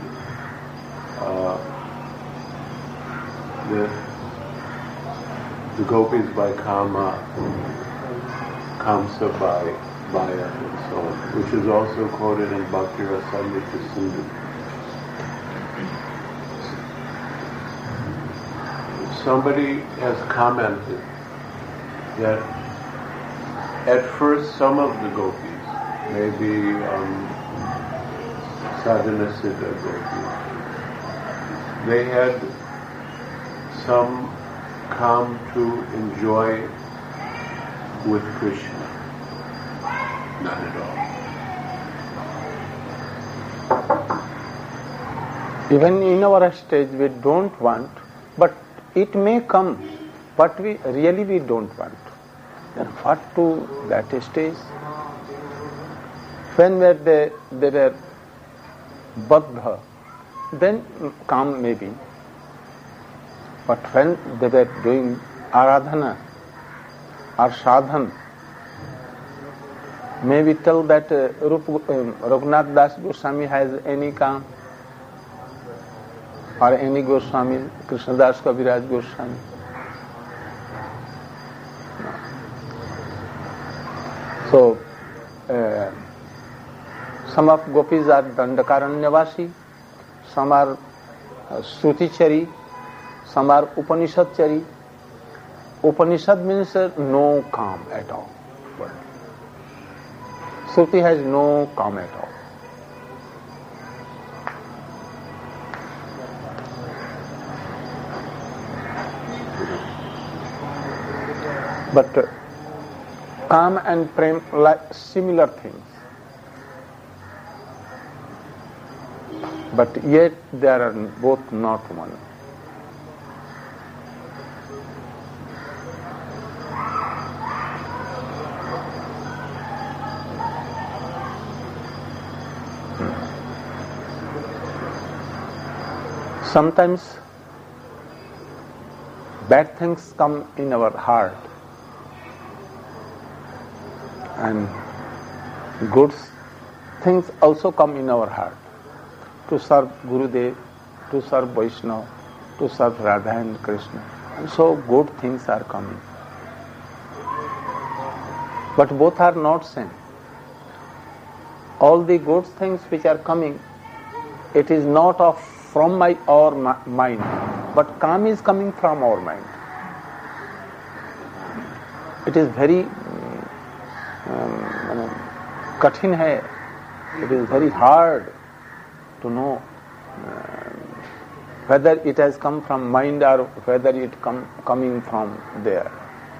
the gopis by Kama, Kamsa by Maya, and so on, which is also quoted in Bhakti Rasamrita Sindhu. Somebody has commented that at first some of the gopis, maybe Sadhana Siddha gopis, they had some come to enjoy with Krishna. None at all. Even in our stage we don't want, but it may come, but we don't want. Then what to that stage? When were they were baddha, then calm maybe. But when they were doing aradhana or sadhan, may we tell that Raghunath Das Goswami has any calm, or any Goswami, Krishnadas Kaviraj Goswami? So, some of gopis are Dandakaranyavasi, some are Srutichari, some are Upanishadchari. Upanishad means no calm at all. Shruti has no calm at all. But calm and prem like similar things. But yet they are both not one. Sometimes bad things come in our heart and good things also come in our heart to serve Gurudev, to serve Vaishnava, to serve Radha and Krishna. And so good things are coming. But both are not same. All the good things which are coming, it is not from our mind, but calm is coming from our mind. It is very kathin hai. It is very hard to know whether it has come from mind or whether it coming from there.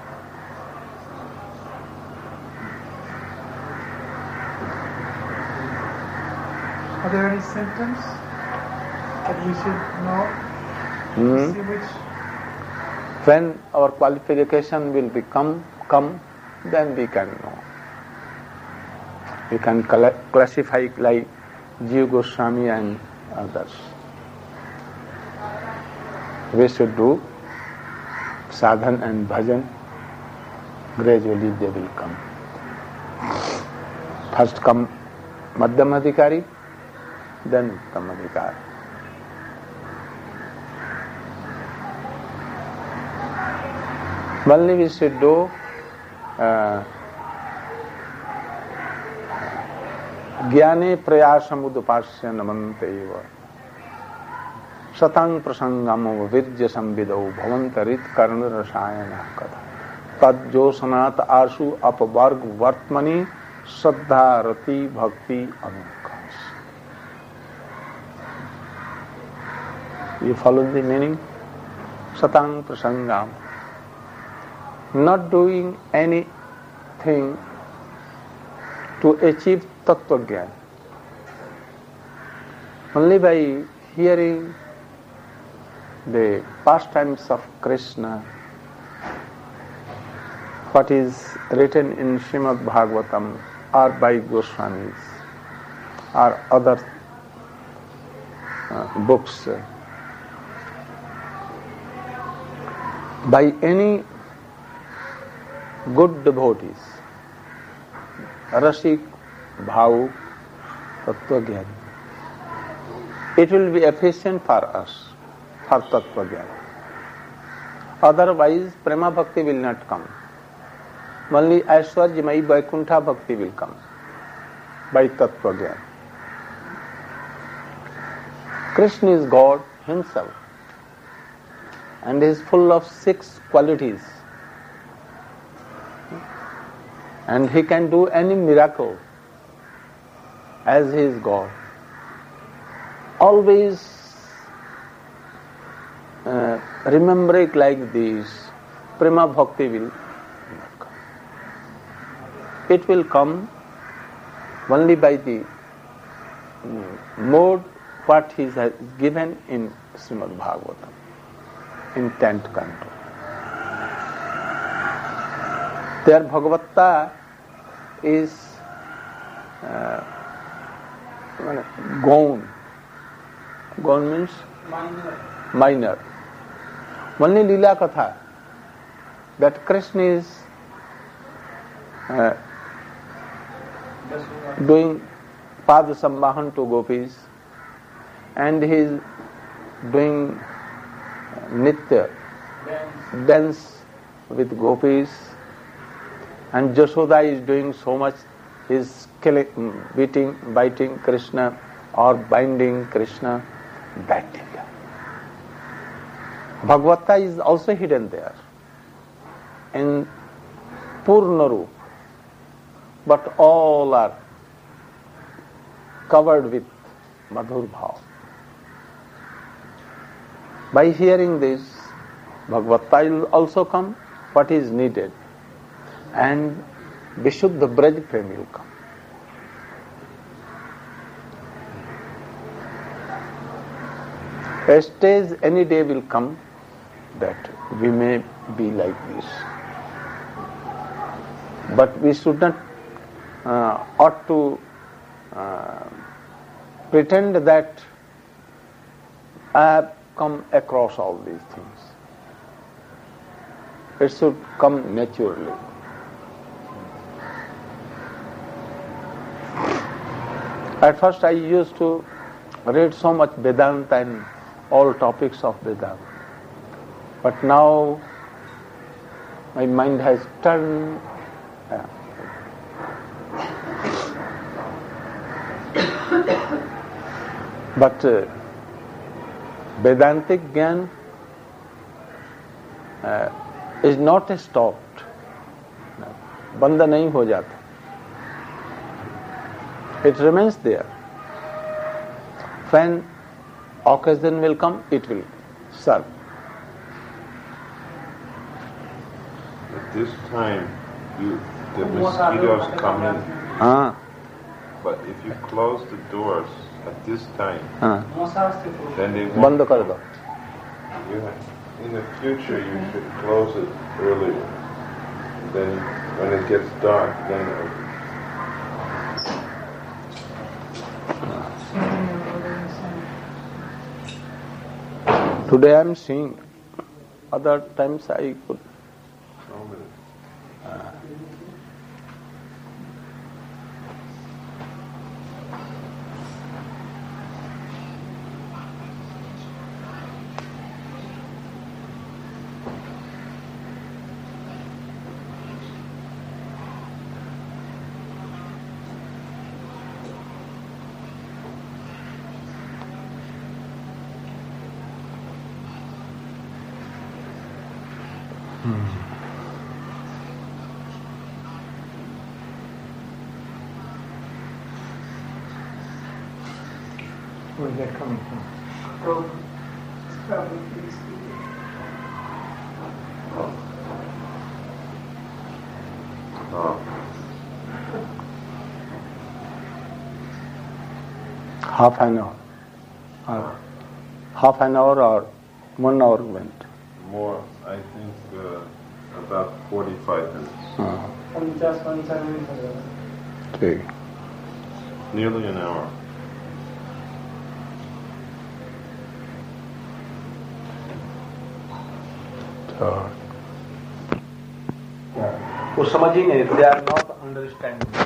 Are there any symptoms that we should know? See which? When our qualification will come, then we can know. We can classify like Jiva Goswami and others. We should do sadhan and bhajan. Gradually they will come. First come Madhyam Adhikari, then Uttam Adhikari. Only we should do ज्ञाने प्रयासमुदुपास्य नमन्ते एव शतांग प्रसंगमो विद्य संविदौ भवन्तरित कर्ण रसायन कथा तज्जोसनात आशु अपवर्ग वर्तमनि श्रद्धा रति भक्ति Anukash. You follow the meaning? Satang prasangam. Not doing anything to achieve Tattva Gyan. Only by hearing the pastimes of Krishna, what is written in Srimad Bhagavatam or by Goswamis or other books, by any good devotees, Rasik, Bhav, Tattva Gyan, it will be efficient for us, for Tattva Gyan. Otherwise, Prema Bhakti will not come. Only Aishwarjamai Vaikuntha Bhakti will come by Tattva Gyan. Krishna is God himself and is full of 6 qualities. And he can do any miracle as he is God. Always remember it like this, Prema Bhakti will not come. It will come only by the mode what he has given in Srimad Bhagavatam, in 10th canto. Their Bhagavata is Gaun. Gaun means minor. Only Leela Katha, that Krishna is doing Pada Sambahan to gopis and he is doing Nitya dance with gopis, and Jashoda is doing so much, is killing, biting Krishna or binding Krishna, that thing. Bhagavata is also hidden there in Purna Roop, but all are covered with Madhur Bhav. By hearing this, Bhagavata will also come, what is needed, and Vishuddha Braj Prem will come. A stage any day will come that we may be like this. But we should not ought to pretend that I have come across all these things. It should come naturally. At first I used to read so much Vedanta and all topics of Vedanta. But now my mind has turned. But Vedantic Gyan is not stopped. बंद नहीं हो जाता. It remains there. When occasion will come, it will serve. At this time, the mosquitoes come in. But if you close the doors at this time, then they won't. बंद कर दो. In the future, you should close it earlier. Then, when it gets dark, then. Today I am seeing. Other times I could. Where is that coming from? It's probably pretty stupid. Half an hour. Half an hour or 1 hour went. More, I think, about 45 minutes. Okay. Nearly an hour. वो समझ ही नहीं. They are not understanding.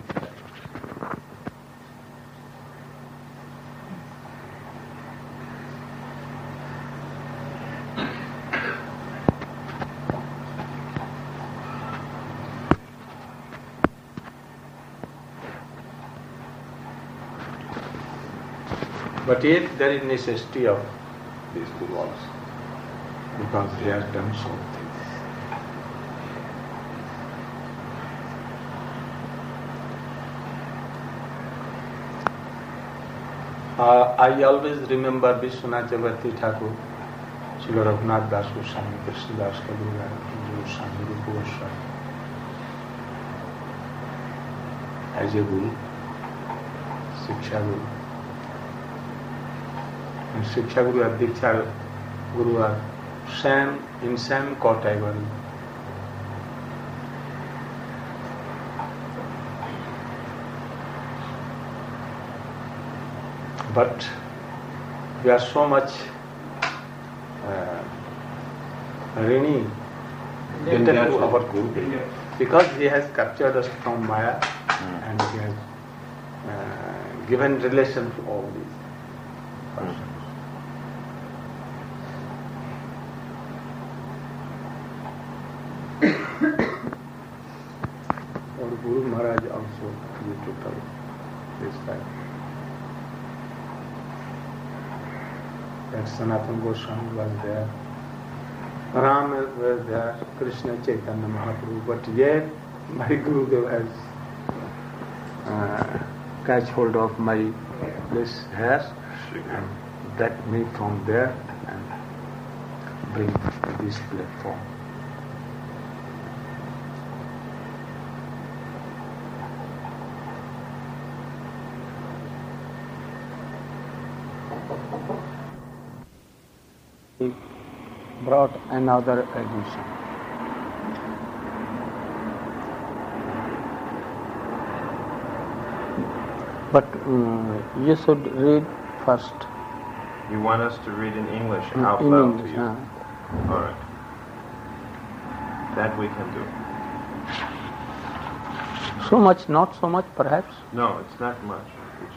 But yet there is necessity of these two also, because they have done something. I always remember Vishwanath Chakravarti Thakur, Srila Raghunath Das Goswami, Krishna Das Kaviraj, Goswami, Rupa Goswami, as a guru, Shiksha Guru. And Shiksha Guru and Diksha Guru are in same category. But we are so much rini related to our Guru, because he has captured us from Maya and he has given relation to all these persons. Our Guru Maharaj also total this time. That Sanatana Goswami was there, Ram was there, Krishna Chaitanya Mahaprabhu, but yet my Gurudev has catch hold of my this hair and drag me from there and bring to this platform. Brought another addition. But you should read first. You want us to read in English out in loud English, to you? All right. That we can do. So much, not so much, perhaps? No, it's not much each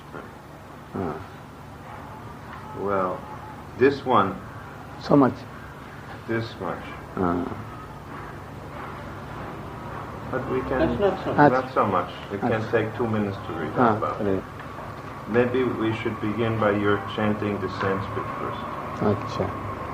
time. Well, this one. So much. this much. But we can... That's not so Not so much. It can take 2 minutes to read that about. Maybe we should begin by your chanting the Sanskrit first. अच्छा.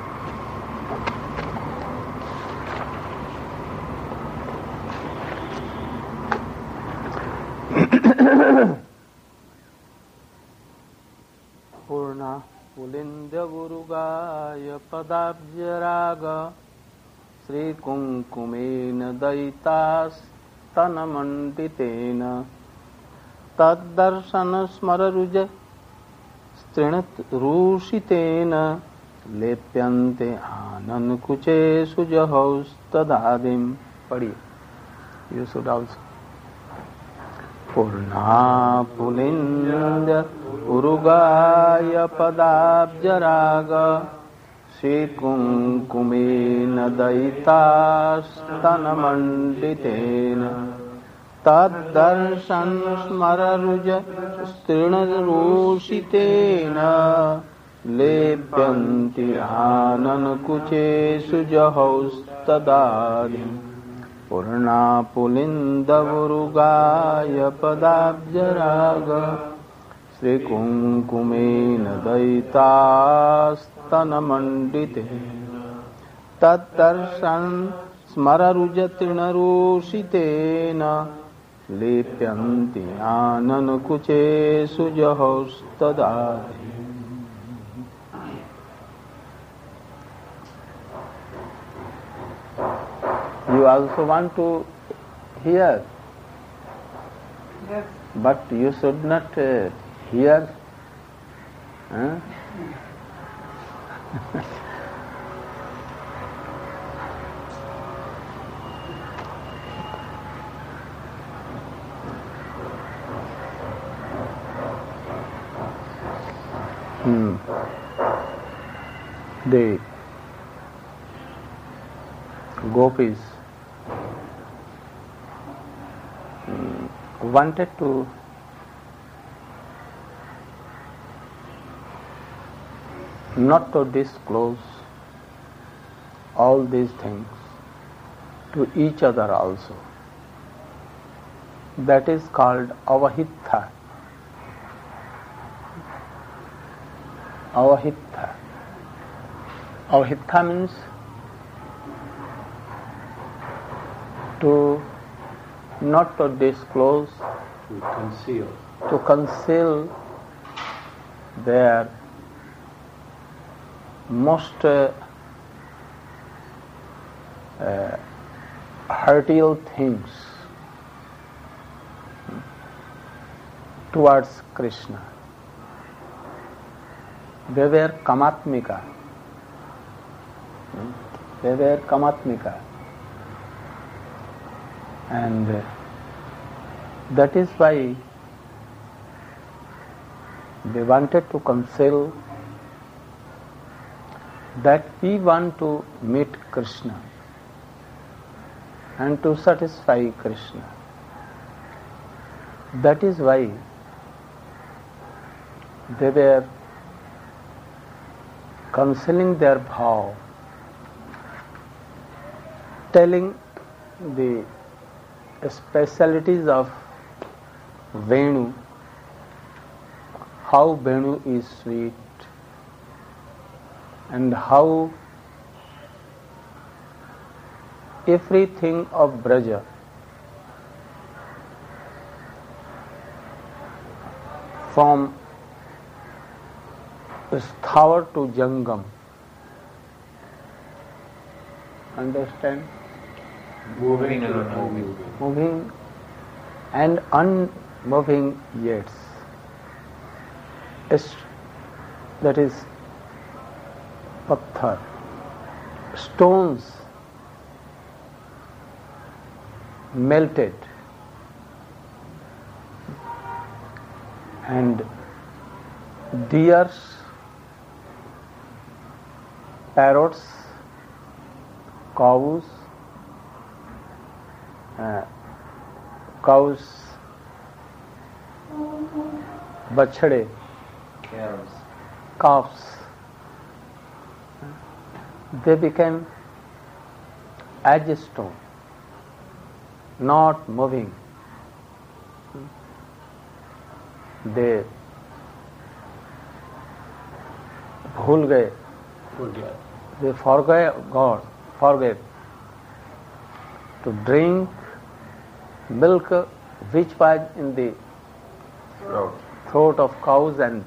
पूर्णा पुलिंद गुरुगाय पदाब्जराग श्रीकुंकुमेन दयितास्तनमण्डितेन तद्दर्शन स्मररुज स्त्रीणरूषितेन लेप्यन्ते आननकुचे सुजहौस्तदादिं. पढ़िए. You should also. Purna पुलिंद Urugay पदाब्जराग श्रीकुंकुमेन दयितास्तनमण्डितेन तद्दर्शन स्मररुज स्त्रीणरूषितेन लेप्यन्ति आननकुचेषु जहौस्तदादिं. Purna पुलिन्दवुरुगाय पदाब्जराग श्रीकुंकुमेन दयितास्तनमण्डितेन तद्दर्शन स्मररुजतृणरूषितेन लेप्यन्ति आननकुचेषु जहौस्तदादिं. You also want to hear, Yes. but you should not hear. Huh? The gopis wanted to not to disclose all these things to each other also. That is called avahitha. Avahitha. Avahitha means to not to disclose, to conceal their most hurtful things towards Krishna. They were kamatmika. They were kamatmika. And that is why they wanted to conceal that we want to meet Krishna and to satisfy Krishna. That is why they were concealing their bhav, telling the specialities of Venu, how Venu is sweet and how everything of Braja from Sthawar to Jangam. Understand? Moving and unmoving. Moving and unmoving yets. That is patthar, stones melted and deers, parrots, cows, bachade, calves, they became as a stone, not moving. They भूल गए, they forget to drink milk which was in the throat of cows, and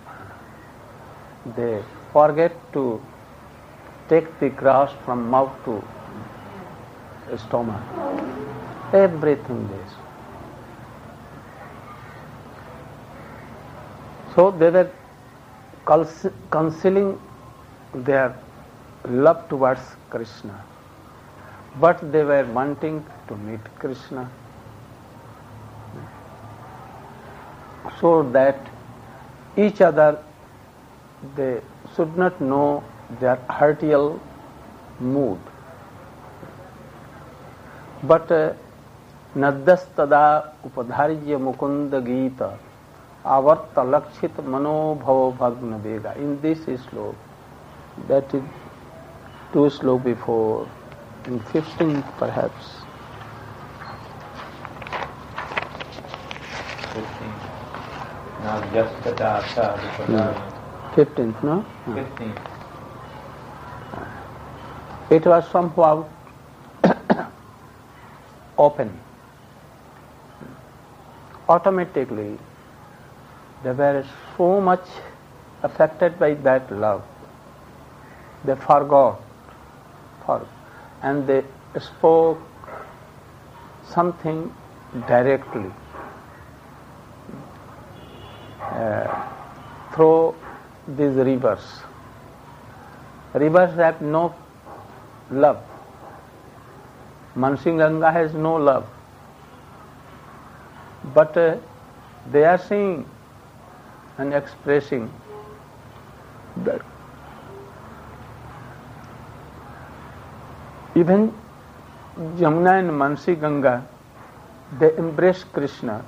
they forget to take the grass from mouth to stomach. Everything this. So they were concealing their love towards Krishna, but they were wanting to meet Krishna, so that each other they should not know their heartial mood. But Naddastada upadharya mukunda gita avarta lakshit manobhava bhagna vega. In this slok, that is 2 slok before, in 15 perhaps. 15. Now Jastada upadharya. 15th, no? 15. It was somehow open. Automatically, they were so much affected by that love. They forgot, and they spoke something directly through these rivers. Rivers have no love. Mansi Ganga has no love. But they are saying and expressing that even Jamuna and Mansi Ganga, they embrace Krishna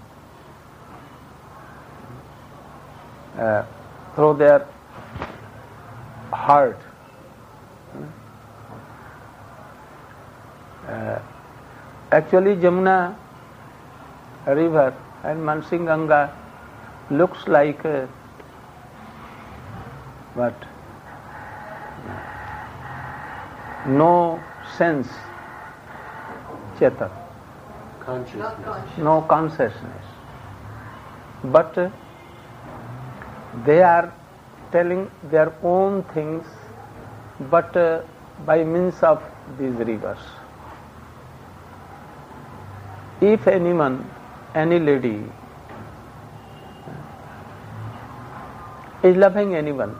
through their heart. Actually, Jamuna river and Mansi Ganga looks like what? No sense, Chetan. No consciousness. But they are telling their own things, but by means of these rivers. If anyone, any lady is loving anyone,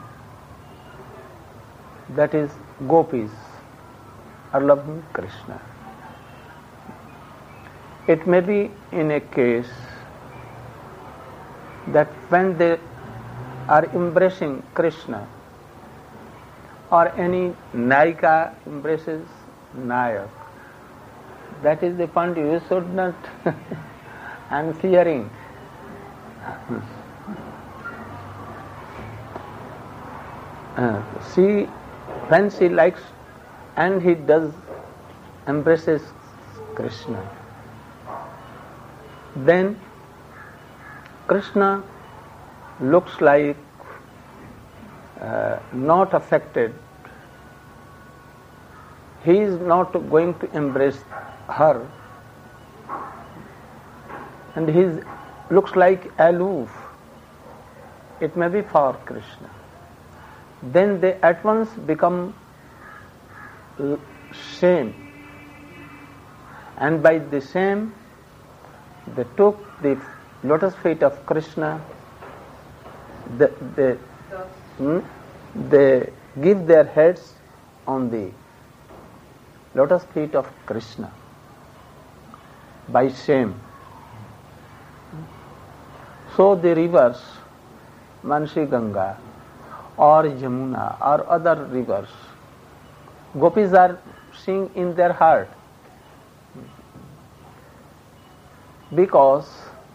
that is gopis are loving Krishna. It may be in a case that when they are embracing Krishna, or any Nayika embraces Nayak, that is the point. You should not I am fearing. When she likes and he does embraces Krishna, then Krishna looks like not affected. He is not going to embrace her, and he looks like aloof. It may be for Krishna. Then they at once become same, and by the same they took the lotus feet of Krishna. They give their heads on the lotus feet of Krishna by shame. So the rivers, Mansi Ganga or Jamuna or other rivers, gopis are seeing in their heart, because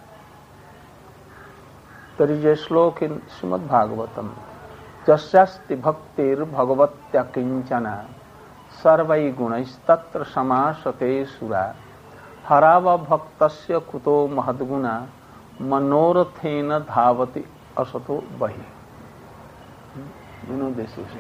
there is a slok in Srimad Bhagavatam, Jasyasti bhaktir bhagavatya kinchana सर्वै गुणैस्तत्र समासते सुरा हराव भक्तस्य कुतो महद्गुणा मनोरथेन धावति असतो बहि. You know this is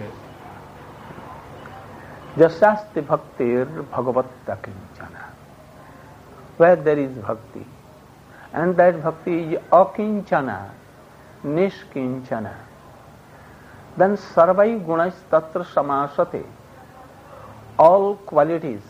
Jasasti bhaktir bhagavatta kinchana. Where there is bhakti, and that bhakti is akinchana, nishkinchana, then sarvai gunas tatra samasate. All qualities,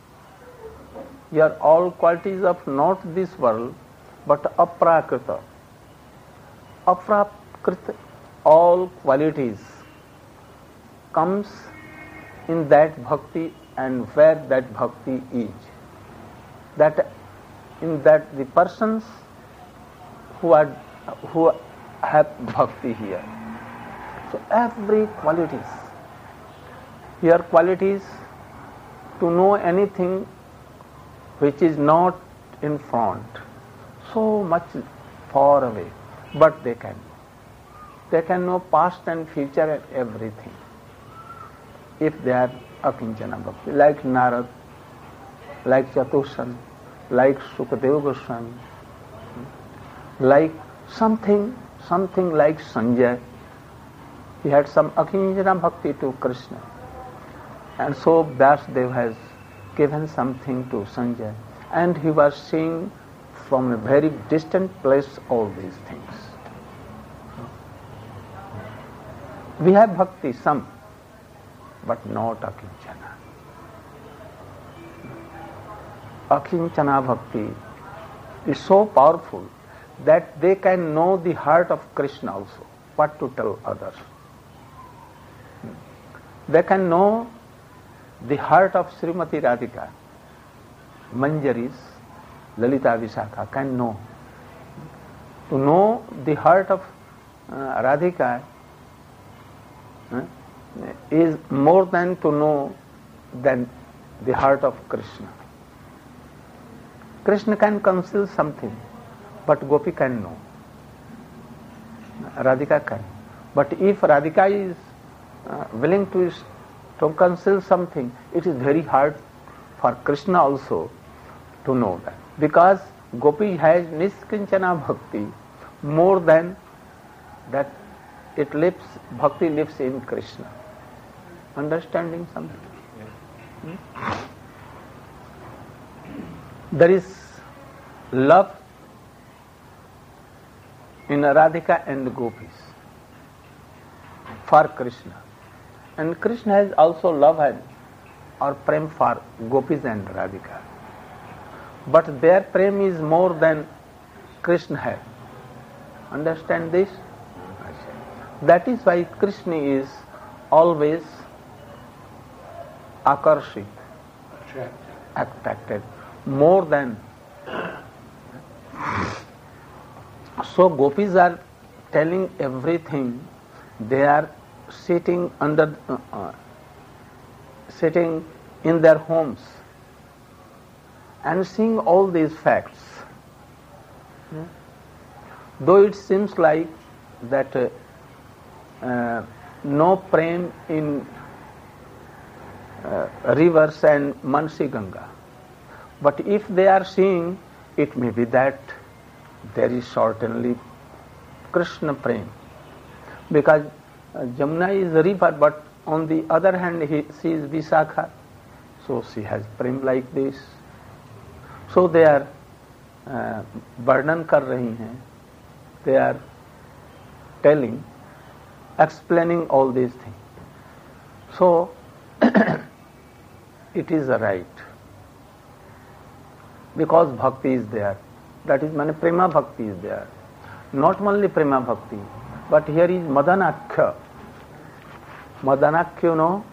all qualities of not this world, but aprakrita. Aprakrita, all qualities comes in that bhakti, and where that bhakti is. That in that the persons who have bhakti here. So every qualities, here qualities to know anything which is not in front, so much far away, but they can. They can know past and future and everything, if they are akinchana bhakti, like Narad, like Chatushan, like Sukadeva Goswami, like something like Sanjay. He had some akinchana bhakti to Krishna, and so Vyasadeva has given something to Sanjay, and he was seeing from a very distant place all these things. We have bhakti, some, but not akinchana. Akinchana bhakti is so powerful that they can know the heart of Krishna also, what to tell others. They can know the heart of Srimati Radhika, Manjaris, Lalita Vishakha can know. To know the heart of Radhika is more than to know than the heart of Krishna. Krishna can conceal something, but Gopi can know. Radhika can. But if Radhika is willing to conceal something, it is very hard for Krishna also to know that. Because Gopi has Niskinchana Bhakti more than that bhakti lives in Krishna. Understanding something? There is love in Radhika and Gopis for Krishna. And Krishna has also love or prem for Gopis and Radhika. But their prem is more than Krishna has. Understand this? That is why Krishna is always akarshit, attracted, more than. So Gopis are telling everything. They are sitting in their homes and seeing all these facts. Though it seems like that no prem in rivers and Mansi Ganga, but if they are seeing, it may be that there is certainly Krishna prem, because Jamuna is a river, but on the other hand she is Vishakha, so she has prem like this. So they are वर्णन कर रही हैं, they are telling, explaining all these things. So it is a right, because bhakti is there. That is, mane prema bhakti is there. Not only prema bhakti, but here is Madanakhya. Madanakhya, you know?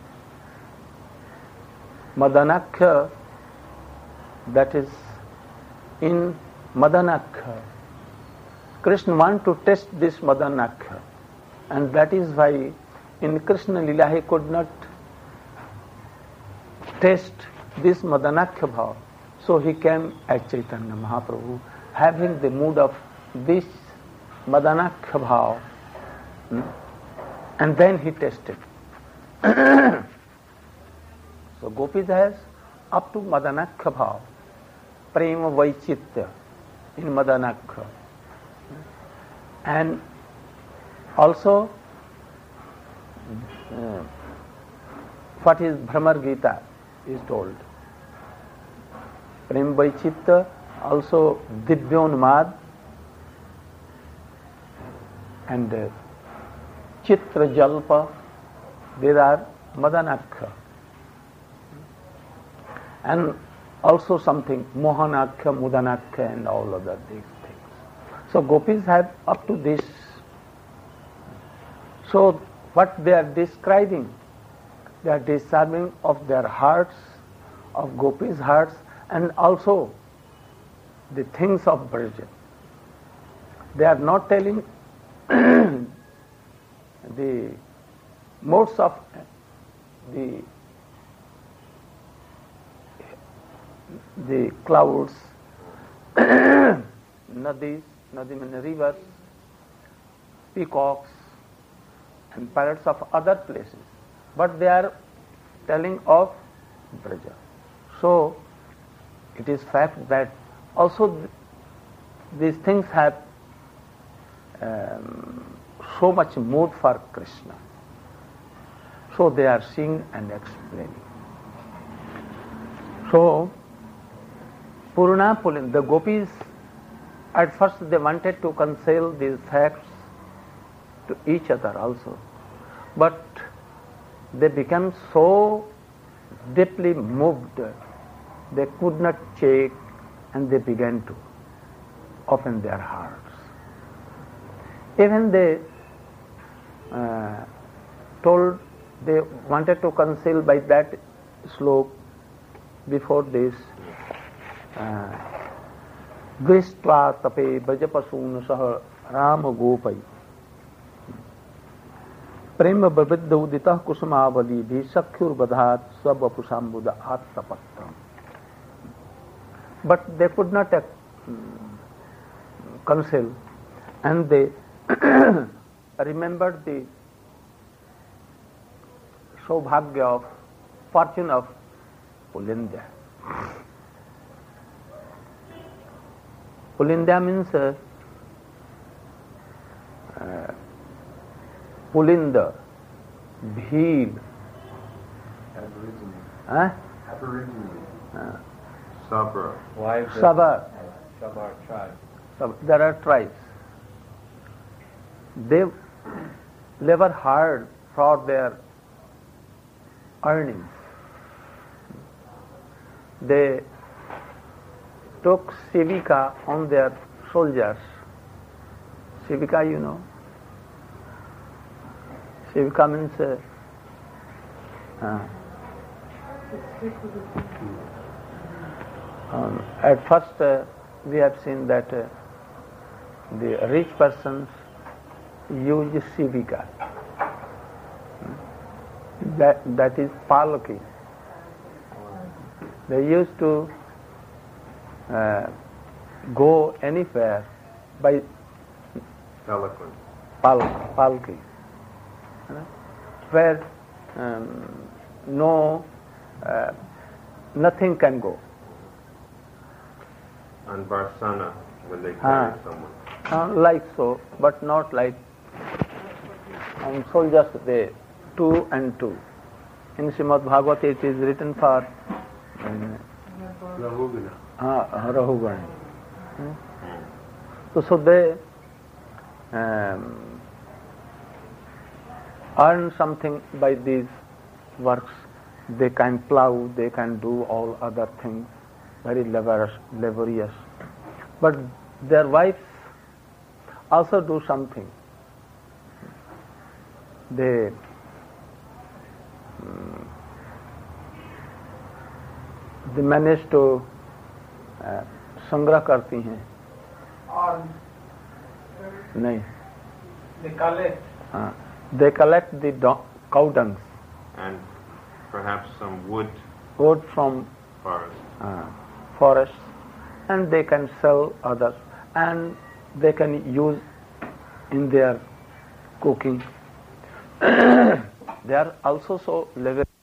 Madanakhya, that is in Madanakhya. Krishna wants to test this Madanakhya, and that is why in Krishna Lila he could not test this Madanakhya bhav. So he came as Chaitanya Mahaprabhu, having the mood of this Madanakhya bhav, and then he tested. So Gopis has up to Madanakha bhav, Prema Vaichitya in Madanakha. And also what is Bhramar Gita is told. Prem Vaichitya, also Divyonmad and Chitra Jalpa, there are Madanakha. And also something Mohanakha, Mudanakha and all other these things. So Gopis have up to this. So what they are describing, they are describing of their hearts, of Gopis' hearts, and also the things of Braja. They are not telling the modes of the clouds, nadis, nadim and rivers, peacocks, and parrots of other places. But they are telling of Braja. So it is fact that also these things have so much mood for Krishna. So they are seeing and explaining. So Purna Pulinda, the Gopis, at first they wanted to conceal these facts to each other also. But they became so deeply moved, they could not check, and they began to open their hearts. Even they told, they wanted to conceal by that slope before this, Drishtva tape Brajapasun sah Ram Gopai Prema Bavidda Udita Kusumavali Bhi Sakyur Badhat Swabapusambuddha Attapatram. But they could not conceal, and they remembered the Saubhagya of fortune of Pulinda. Pulinda means Pulinda, Bhil, Sabra. Wives of Sabar. Sabar tribe. There are tribes. They labor hard for their earnings. They took Sevika on their soldiers. Sevika, you know? Sevika means at first we have seen that the rich persons use Sevika. That is palki. They used to go anywhere by Eloquent. palki, where nothing can go. And Barsana, when they carry someone. Like so, but not like soldiers, they 2 and 2. In Srimad Bhagavata it is written for Rahugana. So they earn something by these works. They can plow, they can do all other things, very laborious. But their wives also do something. They manage to संग्रह करती हैं नहीं they collect the cow dung and perhaps some wood from forests, and they can sell others, and they can use in their cooking. They are also so level